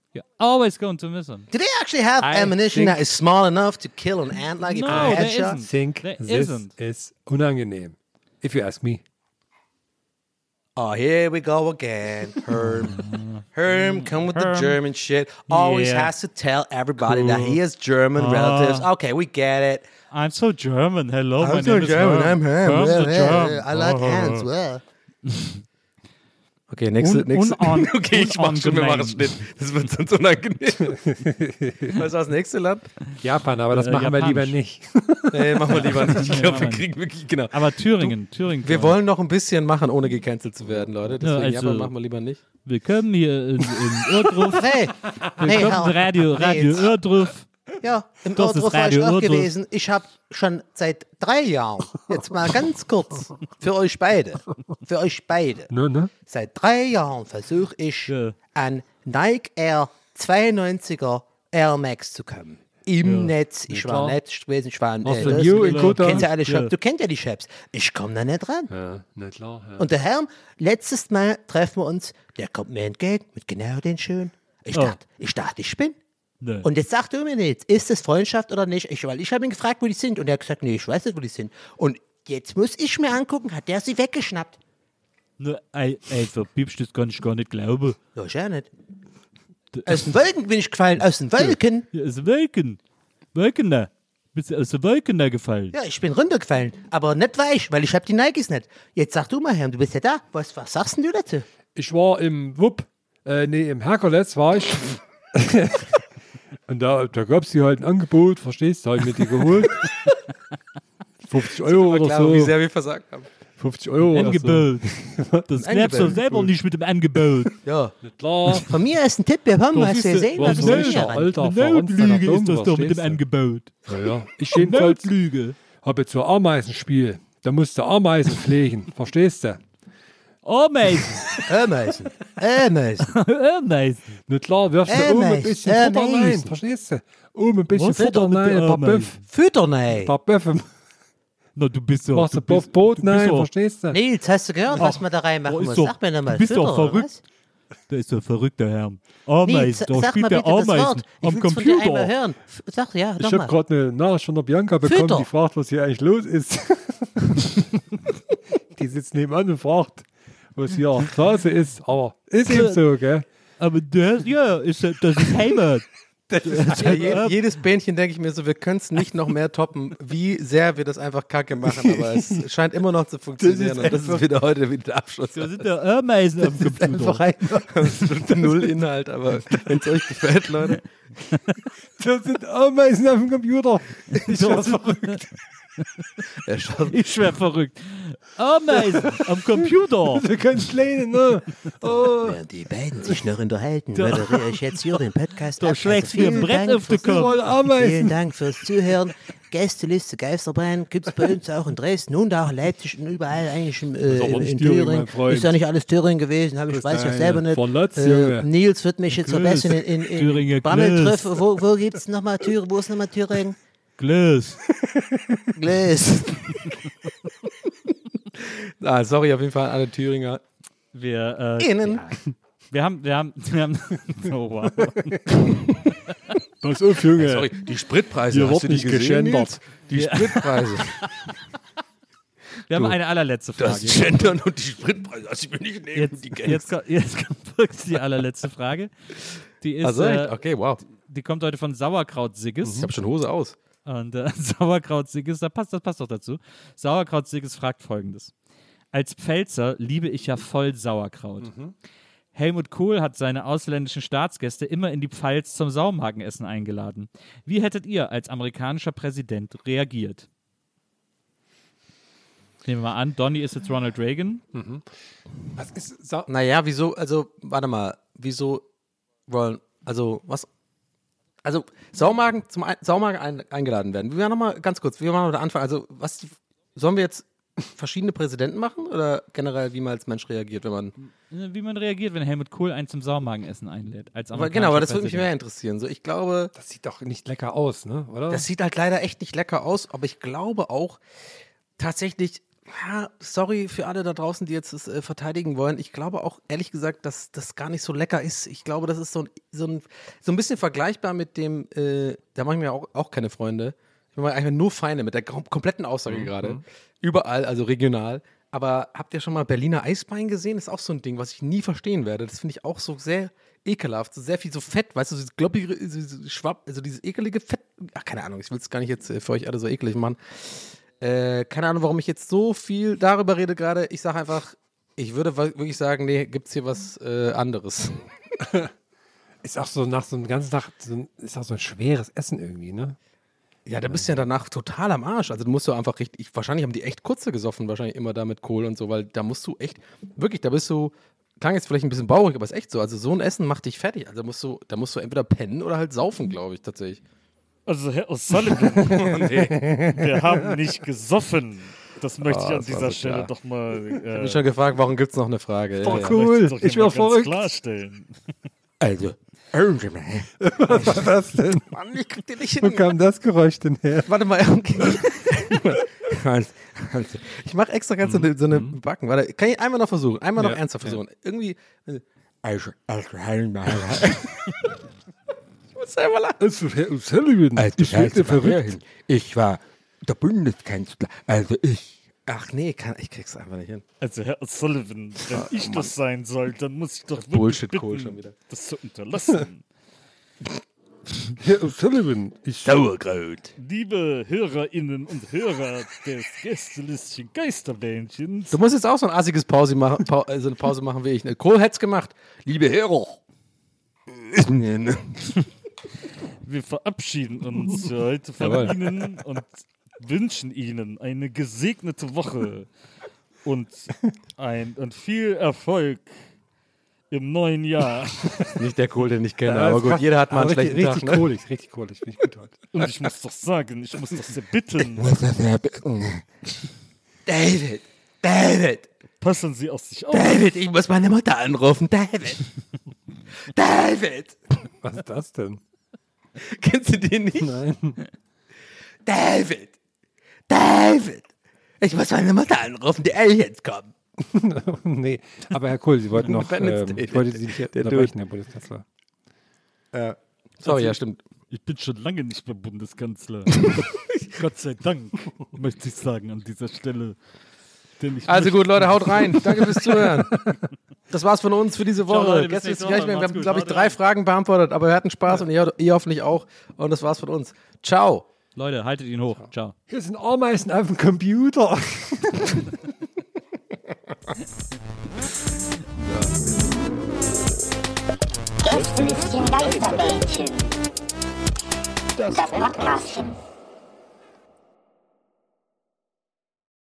Speaker 4: You're always going to miss them.
Speaker 8: Do they actually have
Speaker 5: I
Speaker 8: ammunition
Speaker 5: think-
Speaker 8: that is small enough to kill an ant like
Speaker 4: No,
Speaker 8: a
Speaker 4: there
Speaker 8: headshot?
Speaker 4: isn't.
Speaker 5: think
Speaker 4: There
Speaker 5: this
Speaker 4: isn't.
Speaker 5: is unangenehm. If you ask me.
Speaker 8: Oh, here we go again. Herm. Herm, come with
Speaker 4: Herm.
Speaker 8: the German shit. Always
Speaker 4: Yeah.
Speaker 8: has to tell everybody that
Speaker 4: Cool.
Speaker 8: he has German
Speaker 4: Ah.
Speaker 8: relatives. Okay, we get it.
Speaker 4: I'm so German. Hello, my
Speaker 8: I'm so
Speaker 4: name is
Speaker 8: German.
Speaker 4: Herm.
Speaker 8: I'm Herm.
Speaker 4: Herm's
Speaker 8: Well,
Speaker 4: the
Speaker 8: well,
Speaker 4: Germ.
Speaker 8: I like
Speaker 4: Oh.
Speaker 8: ants. Well. Okay, nächste,
Speaker 4: Un-
Speaker 8: nächste.
Speaker 4: unan-
Speaker 8: okay, ich mach schon, wir machen
Speaker 4: unangenehm.
Speaker 8: Schnitt. Das wird sonst unangenehm. Was ist das nächste Land?
Speaker 5: Japan, aber das
Speaker 4: Äh,
Speaker 5: machen wir lieber
Speaker 4: Japanisch.
Speaker 5: nicht.
Speaker 8: Nee, machen wir lieber nicht. Ich
Speaker 4: Nee,
Speaker 8: glaube, wir
Speaker 4: machen wir
Speaker 8: kriegen wirklich, genau.
Speaker 4: Aber Thüringen, Thüringen.
Speaker 8: Wir wollen noch ein bisschen machen, ohne gecancelt zu werden, Leute. Deswegen
Speaker 4: also-
Speaker 8: Japan machen wir lieber nicht.
Speaker 4: Willkommen hier in, in Ohrdruf.
Speaker 8: Hey,
Speaker 4: Willkommen Radio, Radio Ohrdruf.
Speaker 8: Ja, im
Speaker 4: Das ist
Speaker 8: Ohrdruf war ich
Speaker 4: Radio
Speaker 8: auch
Speaker 4: Ohrdruf.
Speaker 8: gewesen. Ich habe schon seit drei Jahren, jetzt mal ganz kurz, für euch beide, für euch beide,
Speaker 5: Ne, ne?
Speaker 8: seit drei Jahren versuche ich,
Speaker 4: Ja.
Speaker 8: an Nike Air zweiundneunziger Air Max zu kommen. Im Netz. Ich war
Speaker 5: klar.
Speaker 8: nett gewesen, ich war ein
Speaker 5: Warst
Speaker 8: äh,
Speaker 5: du
Speaker 8: das-
Speaker 5: new in
Speaker 8: Du
Speaker 5: Kuta?
Speaker 8: kennst ja alle Shops,
Speaker 4: Ja.
Speaker 8: du kennst ja die Shops. Ich komme da nicht ran.
Speaker 5: Ja, na klar. Ja.
Speaker 8: Und der Herr, letztes Mal treffen wir uns, der kommt mir entgegen mit genau den Schön. Ich
Speaker 4: Oh.
Speaker 8: dachte, ich dachte, ich bin.
Speaker 4: Nee.
Speaker 8: Und jetzt sagt er mir nicht, ist es Freundschaft oder nicht? Ich, weil ich habe ihn gefragt, wo die sind. Und er hat gesagt, nee, ich weiß nicht, wo die sind. Und jetzt muss ich mir angucken, hat der sie weggeschnappt?
Speaker 4: Ne, ey, ey, verpiepst, das kann ich gar nicht glauben.
Speaker 8: Ja, ich auch nicht. Aus den Wolken bin ich gefallen, aus den Wolken.
Speaker 4: Ja, ist Wolken. Wolken da. Bist du aus den Wolken da gefallen?
Speaker 8: Ja, ich bin runtergefallen, aber nicht weich, weil ich habe die Nikes nicht. Jetzt sag du mal, Herr, du bist ja da. Was, was sagst denn du dazu?
Speaker 5: Ich war im Wupp, äh, nee, im Herkules war ich. Und da, da gab es die halt ein Angebot, verstehst du, habe ich mir die geholt. fünfzig Euro oder so.
Speaker 8: wie sehr wir versagt haben.
Speaker 5: fünfzig Euro oder so.
Speaker 4: Angebot. Das glaubst du selber nicht mit dem Angebot.
Speaker 8: Ja.
Speaker 5: Klar.
Speaker 8: Von mir ist ein Tipp bekommen, hast du gesehen,
Speaker 5: was
Speaker 8: was
Speaker 5: soll
Speaker 8: ich
Speaker 5: ich
Speaker 8: hier
Speaker 5: ja,
Speaker 8: ran.
Speaker 5: Alter,
Speaker 4: Eine
Speaker 5: verranzter
Speaker 4: Notlüge ist
Speaker 5: Dumm,
Speaker 4: das doch mit
Speaker 5: verstehst
Speaker 4: dem
Speaker 5: du?
Speaker 4: Angebot.
Speaker 5: Ja, ja. Ich jedenfalls
Speaker 4: Notlüge.
Speaker 5: habe jetzt so ein Ameisenspiel. Da musst du Ameisen pflegen, verstehst du?
Speaker 4: Ameisen.
Speaker 8: Ameisen. Ameisen.
Speaker 4: Ameisen.
Speaker 5: Na klar, wirfst du oben ein bisschen
Speaker 8: Ameisen,
Speaker 5: Futter rein,
Speaker 8: Ameisen.
Speaker 5: verstehst du? Oben ein bisschen
Speaker 4: Was
Speaker 5: Futter
Speaker 4: mit
Speaker 5: rein,
Speaker 4: der
Speaker 5: ein paar
Speaker 4: Ameisen?
Speaker 5: Böff,
Speaker 8: Füttern,
Speaker 5: ein
Speaker 8: ey.
Speaker 5: paar Böffe,
Speaker 4: Na, du bist doch.
Speaker 5: machst
Speaker 4: du
Speaker 5: ein paar
Speaker 4: bist-
Speaker 5: Brot
Speaker 4: du bist
Speaker 5: rein,
Speaker 4: doch-
Speaker 5: verstehst du?
Speaker 8: Nils, hast du gehört, was
Speaker 4: Ach,
Speaker 8: man da reinmachen
Speaker 4: boah, ist
Speaker 8: muss?
Speaker 4: doch-
Speaker 8: Sag mir nochmal.
Speaker 4: du bist doch
Speaker 8: Füttern, oder
Speaker 4: verrückt. Der ist doch verrückter Herr.
Speaker 8: Nils,
Speaker 4: Ameisen. Da
Speaker 8: sag
Speaker 4: spielt
Speaker 8: mal
Speaker 4: der
Speaker 8: bitte das
Speaker 4: Ameisen
Speaker 8: Wort. Ich
Speaker 4: am
Speaker 8: will's von dir einmal
Speaker 4: Computer.
Speaker 8: hören. F- Sag, ja,
Speaker 5: Ich
Speaker 8: doch
Speaker 5: habe
Speaker 8: mal.
Speaker 5: gerade eine Nachricht von der Bianca bekommen,
Speaker 8: Fütter.
Speaker 5: die fragt, was hier eigentlich los ist. Die sitzt nebenan und fragt, was hier Phase ist. Aber ist eben so, gell?
Speaker 4: Aber das, ja, ist, das ist Heimat.
Speaker 8: Ja, je, jedes Bähnchen denke ich mir so, wir können es nicht noch mehr toppen, wie sehr wir das einfach kacke machen, aber es scheint immer noch zu funktionieren und das ist wieder heute wieder der Abschluss.
Speaker 4: Da sind der Ameisen am Computer.
Speaker 8: Einfach rein. Das ist null Inhalt, aber wenn es euch gefällt, Leute.
Speaker 5: Da sind Ameisen auf dem Computer. Ich werde verrückt.
Speaker 8: Ja, schon.
Speaker 4: Ich wär verrückt. Ameisen am Computer.
Speaker 5: Du kannst lehnen, ne? Oh.
Speaker 8: Während die beiden sich noch unterhalten, moderiere ich jetzt hier den Podcast.
Speaker 4: Da
Speaker 8: ab.
Speaker 4: schlägst
Speaker 8: Also
Speaker 4: du mir ein
Speaker 8: vielen
Speaker 4: Brett
Speaker 8: Dank
Speaker 4: auf den
Speaker 8: fürs-
Speaker 4: Kopf.
Speaker 5: Voll
Speaker 8: Vielen
Speaker 5: Ameisen.
Speaker 8: Dank fürs Zuhören. Gästeliste Geisterbrand gibt es bei uns auch in Dresden und auch in Leipzig und überall eigentlich im, äh,
Speaker 5: aber
Speaker 8: in,
Speaker 5: nicht
Speaker 8: in
Speaker 5: Thüringen,
Speaker 8: Thüringen.
Speaker 5: mein Freund.
Speaker 8: Ist ja nicht alles Thüringen gewesen, hab ich
Speaker 5: Das
Speaker 8: weiß
Speaker 5: ist
Speaker 8: ja
Speaker 5: eine
Speaker 8: selber nicht.
Speaker 5: von Lotz,
Speaker 8: Äh,
Speaker 5: Junge.
Speaker 8: Nils wird mich jetzt
Speaker 4: Grüß.
Speaker 8: verbessern in, in,
Speaker 4: Thüringer
Speaker 8: in Brammeltreff.
Speaker 4: Grüß.
Speaker 8: Wo, wo gibt es nochmal Thüringen? Wo ist nochmal Thüringen?
Speaker 4: Glas.
Speaker 8: Gläs. ah, sorry auf jeden Fall an alle Thüringer.
Speaker 4: Wir, äh,
Speaker 8: Innen.
Speaker 4: ja. wir haben, wir haben, wir haben, oh wow.
Speaker 5: Pass auf, Junge.
Speaker 8: Sorry, die Spritpreise,
Speaker 5: Hier
Speaker 8: hast
Speaker 5: wird
Speaker 8: du die
Speaker 5: nicht
Speaker 8: gesehen,
Speaker 5: gegendert.
Speaker 8: Nils? Die Spritpreise.
Speaker 4: Wir haben eine allerletzte Frage.
Speaker 8: Das Gendern und die Spritpreise, lass ich mir nicht nehmen,
Speaker 4: Jetzt,
Speaker 8: die
Speaker 4: jetzt, kommt- jetzt kommt wirklich die allerletzte Frage. Die ist,
Speaker 8: Also echt?
Speaker 4: äh,
Speaker 8: Okay, wow.
Speaker 4: die kommt heute von Sauerkraut Sigges.
Speaker 8: Ich habe schon Hose aus.
Speaker 4: Und äh, Sauerkraut Sigges, da passt, das passt doch dazu. Sauerkraut Sigges fragt Folgendes: Als Pfälzer liebe ich ja voll Sauerkraut. Helmut Kohl hat seine ausländischen Staatsgäste immer in die Pfalz zum Saumagenessen eingeladen. Wie hättet ihr als amerikanischer Präsident reagiert? Nehmen wir mal an, Donny ist jetzt Ronald Reagan.
Speaker 5: Was ist Sa
Speaker 8: Naja, wieso, also, warte mal, wieso wollen, also, was, also, Saumagen zum ein, Saumagen ein, eingeladen werden. Wir machen nochmal ganz kurz, wir machen mal den Anfang, also, was, sollen wir jetzt verschiedene Präsidenten machen oder generell, wie man als Mensch reagiert, wenn man,
Speaker 4: Wie man reagiert, wenn Helmut Kohl einen zum Saumagenessen einlädt. Als
Speaker 8: aber genau, aber das würde mich
Speaker 4: Präsident.
Speaker 8: mehr interessieren, so, ich glaube,
Speaker 5: Das sieht doch nicht lecker aus, ne? Oder?
Speaker 8: das sieht halt leider echt nicht lecker aus, aber ich glaube auch, tatsächlich, Ja, sorry für alle da draußen, die jetzt das äh, verteidigen wollen. Ich glaube auch, ehrlich gesagt, dass das gar nicht so lecker ist. Ich glaube, das ist so ein, so ein, so ein bisschen vergleichbar mit dem, äh, da mache ich mir auch, auch keine Freunde. Ich mache einfach nur Feinde mit der kom kompletten Aussage
Speaker 5: Mhm.
Speaker 8: gerade. Überall, also regional. Aber habt ihr schon mal Berliner Eisbein gesehen? Das ist auch so ein Ding, was ich nie verstehen werde. Das finde ich auch so sehr ekelhaft, so sehr viel so Fett, weißt du, so dieses gloppige, so Schwapp, also dieses ekelige Fett. Ach, keine Ahnung, ich will es gar nicht jetzt äh, für euch alle so ekelig machen. Äh, keine Ahnung, warum ich jetzt so viel darüber rede gerade. Ich sage einfach, ich würde wa- wirklich sagen, nee, gibt's hier was äh, anderes.
Speaker 5: Ist auch so nach so einem ganzen Tag, so ein, ist auch so ein schweres Essen irgendwie, ne?
Speaker 8: Ja, da bist du ja danach total am Arsch. Also du musst du einfach richtig, ich, wahrscheinlich haben die echt kurze gesoffen, wahrscheinlich immer da mit Kohl und so, weil da musst du echt, wirklich, da bist du, klang jetzt vielleicht ein bisschen baurig, aber ist echt so. Also so ein Essen macht dich fertig. Also musst du, da musst du entweder pennen oder halt saufen, glaube ich, tatsächlich.
Speaker 9: Also, Herr O'Sullivan, wir haben nicht gesoffen. Das möchte ich
Speaker 8: Oh,
Speaker 9: an
Speaker 8: das war
Speaker 9: dieser
Speaker 8: so
Speaker 9: Stelle
Speaker 8: klar.
Speaker 9: doch mal.
Speaker 8: Ich habe
Speaker 9: Äh,
Speaker 8: mich schon gefragt, warum gibt es noch eine Frage?
Speaker 5: Voll
Speaker 8: Ja, ja.
Speaker 5: cool.
Speaker 9: möchte doch
Speaker 5: Ich
Speaker 9: hier
Speaker 5: war
Speaker 9: mal ganz
Speaker 5: verrückt.
Speaker 9: klarstellen.
Speaker 2: Also, hören Sie mal.
Speaker 5: Was war das denn?
Speaker 8: Mann, ich krieg den nicht
Speaker 5: Wo
Speaker 8: hin.
Speaker 5: kam das Geräusch denn her?
Speaker 8: Warte mal, okay. Ich mache extra ganz so eine, so eine Backen. Warte, kann ich einmal noch versuchen? Einmal noch
Speaker 5: Ja,
Speaker 8: ernsthaft versuchen. Irgendwie.
Speaker 2: Also, also, hören Sie mal.
Speaker 8: Ich muss selber lachen.
Speaker 5: Also, Herr O'Sullivan,
Speaker 2: Also,
Speaker 5: ich
Speaker 2: hören Sie
Speaker 5: werde
Speaker 2: mal
Speaker 5: verrückt.
Speaker 2: herhin. Ich war der Bundeskanzler, also ich.
Speaker 8: Ach nee, kann, ich krieg's einfach nicht hin.
Speaker 9: Also, Herr O'Sullivan, wenn ich das sein soll, dann muss ich doch wirklich
Speaker 8: Bullshit,
Speaker 9: bitten,
Speaker 8: Kohl schon wieder.
Speaker 9: das zu unterlassen.
Speaker 5: Herr O'Sullivan, ich.
Speaker 2: Sauerkraut.
Speaker 9: Liebe HörerInnen und Hörer des Gästelistchen Geisterbähnchens,
Speaker 8: Du musst jetzt auch so ein assiges Pause machen, Pau äh, so eine Pause machen wie ich. Ne? Kohl hätt's gemacht.
Speaker 2: Liebe Hörer.
Speaker 9: wir verabschieden uns für heute von
Speaker 5: Jawohl.
Speaker 9: Ihnen und wünschen Ihnen eine gesegnete Woche und, ein, und viel Erfolg im neuen Jahr.
Speaker 8: Nicht der Kohl, den ich kenne,
Speaker 5: Ja,
Speaker 8: aber
Speaker 5: das
Speaker 8: gut,
Speaker 5: passt.
Speaker 8: jeder hat mal einen
Speaker 5: Aber
Speaker 8: schlechten
Speaker 5: richtig,
Speaker 8: Tag.
Speaker 5: Richtig
Speaker 8: Ne?
Speaker 5: kohlig, richtig kohlig. Finde ich gut heute.
Speaker 9: Und ich muss doch sagen, ich muss doch sehr bitten,
Speaker 2: David, David,
Speaker 9: passen Sie auf sich auf.
Speaker 2: David, ich muss meine Mutter anrufen. David, David.
Speaker 5: Was ist das denn?
Speaker 8: Kennst du den nicht?
Speaker 5: Nein.
Speaker 2: David, David, ich muss meine Mutter anrufen, die Aliens kommen.
Speaker 5: Nee, aber Herr Kohl, Sie wollten noch,
Speaker 8: Independence
Speaker 5: ähm,
Speaker 8: Day.
Speaker 5: ich wollte Sie nicht
Speaker 8: Der
Speaker 5: unterbrechen, Herr Bundeskanzler.
Speaker 8: Sorry, ja, stimmt.
Speaker 9: Ich bin schon lange nicht mehr Bundeskanzler. Gott sei Dank, möchte ich sagen an dieser Stelle. Denn ich
Speaker 8: Also
Speaker 9: möchte-
Speaker 8: gut, Leute, haut rein. Danke fürs Zuhören. Das war's von uns für diese Woche.
Speaker 9: Leute, bis
Speaker 8: Gestern
Speaker 9: nächste
Speaker 8: ist gleich,
Speaker 9: Woche.
Speaker 8: wir
Speaker 9: Macht's
Speaker 8: haben,
Speaker 9: gut.
Speaker 8: glaube ich,
Speaker 9: Haut
Speaker 8: drei
Speaker 9: rein.
Speaker 8: Fragen beantwortet, aber wir hatten Spaß und ihr, ihr hoffentlich auch. Und das war's von uns. Ciao.
Speaker 7: Leute, haltet ihn hoch. Ciao.
Speaker 5: Hier sind Ameisen auf dem Computer.
Speaker 1: Gästelistchen Geisterbällchen. Das Podcastchen.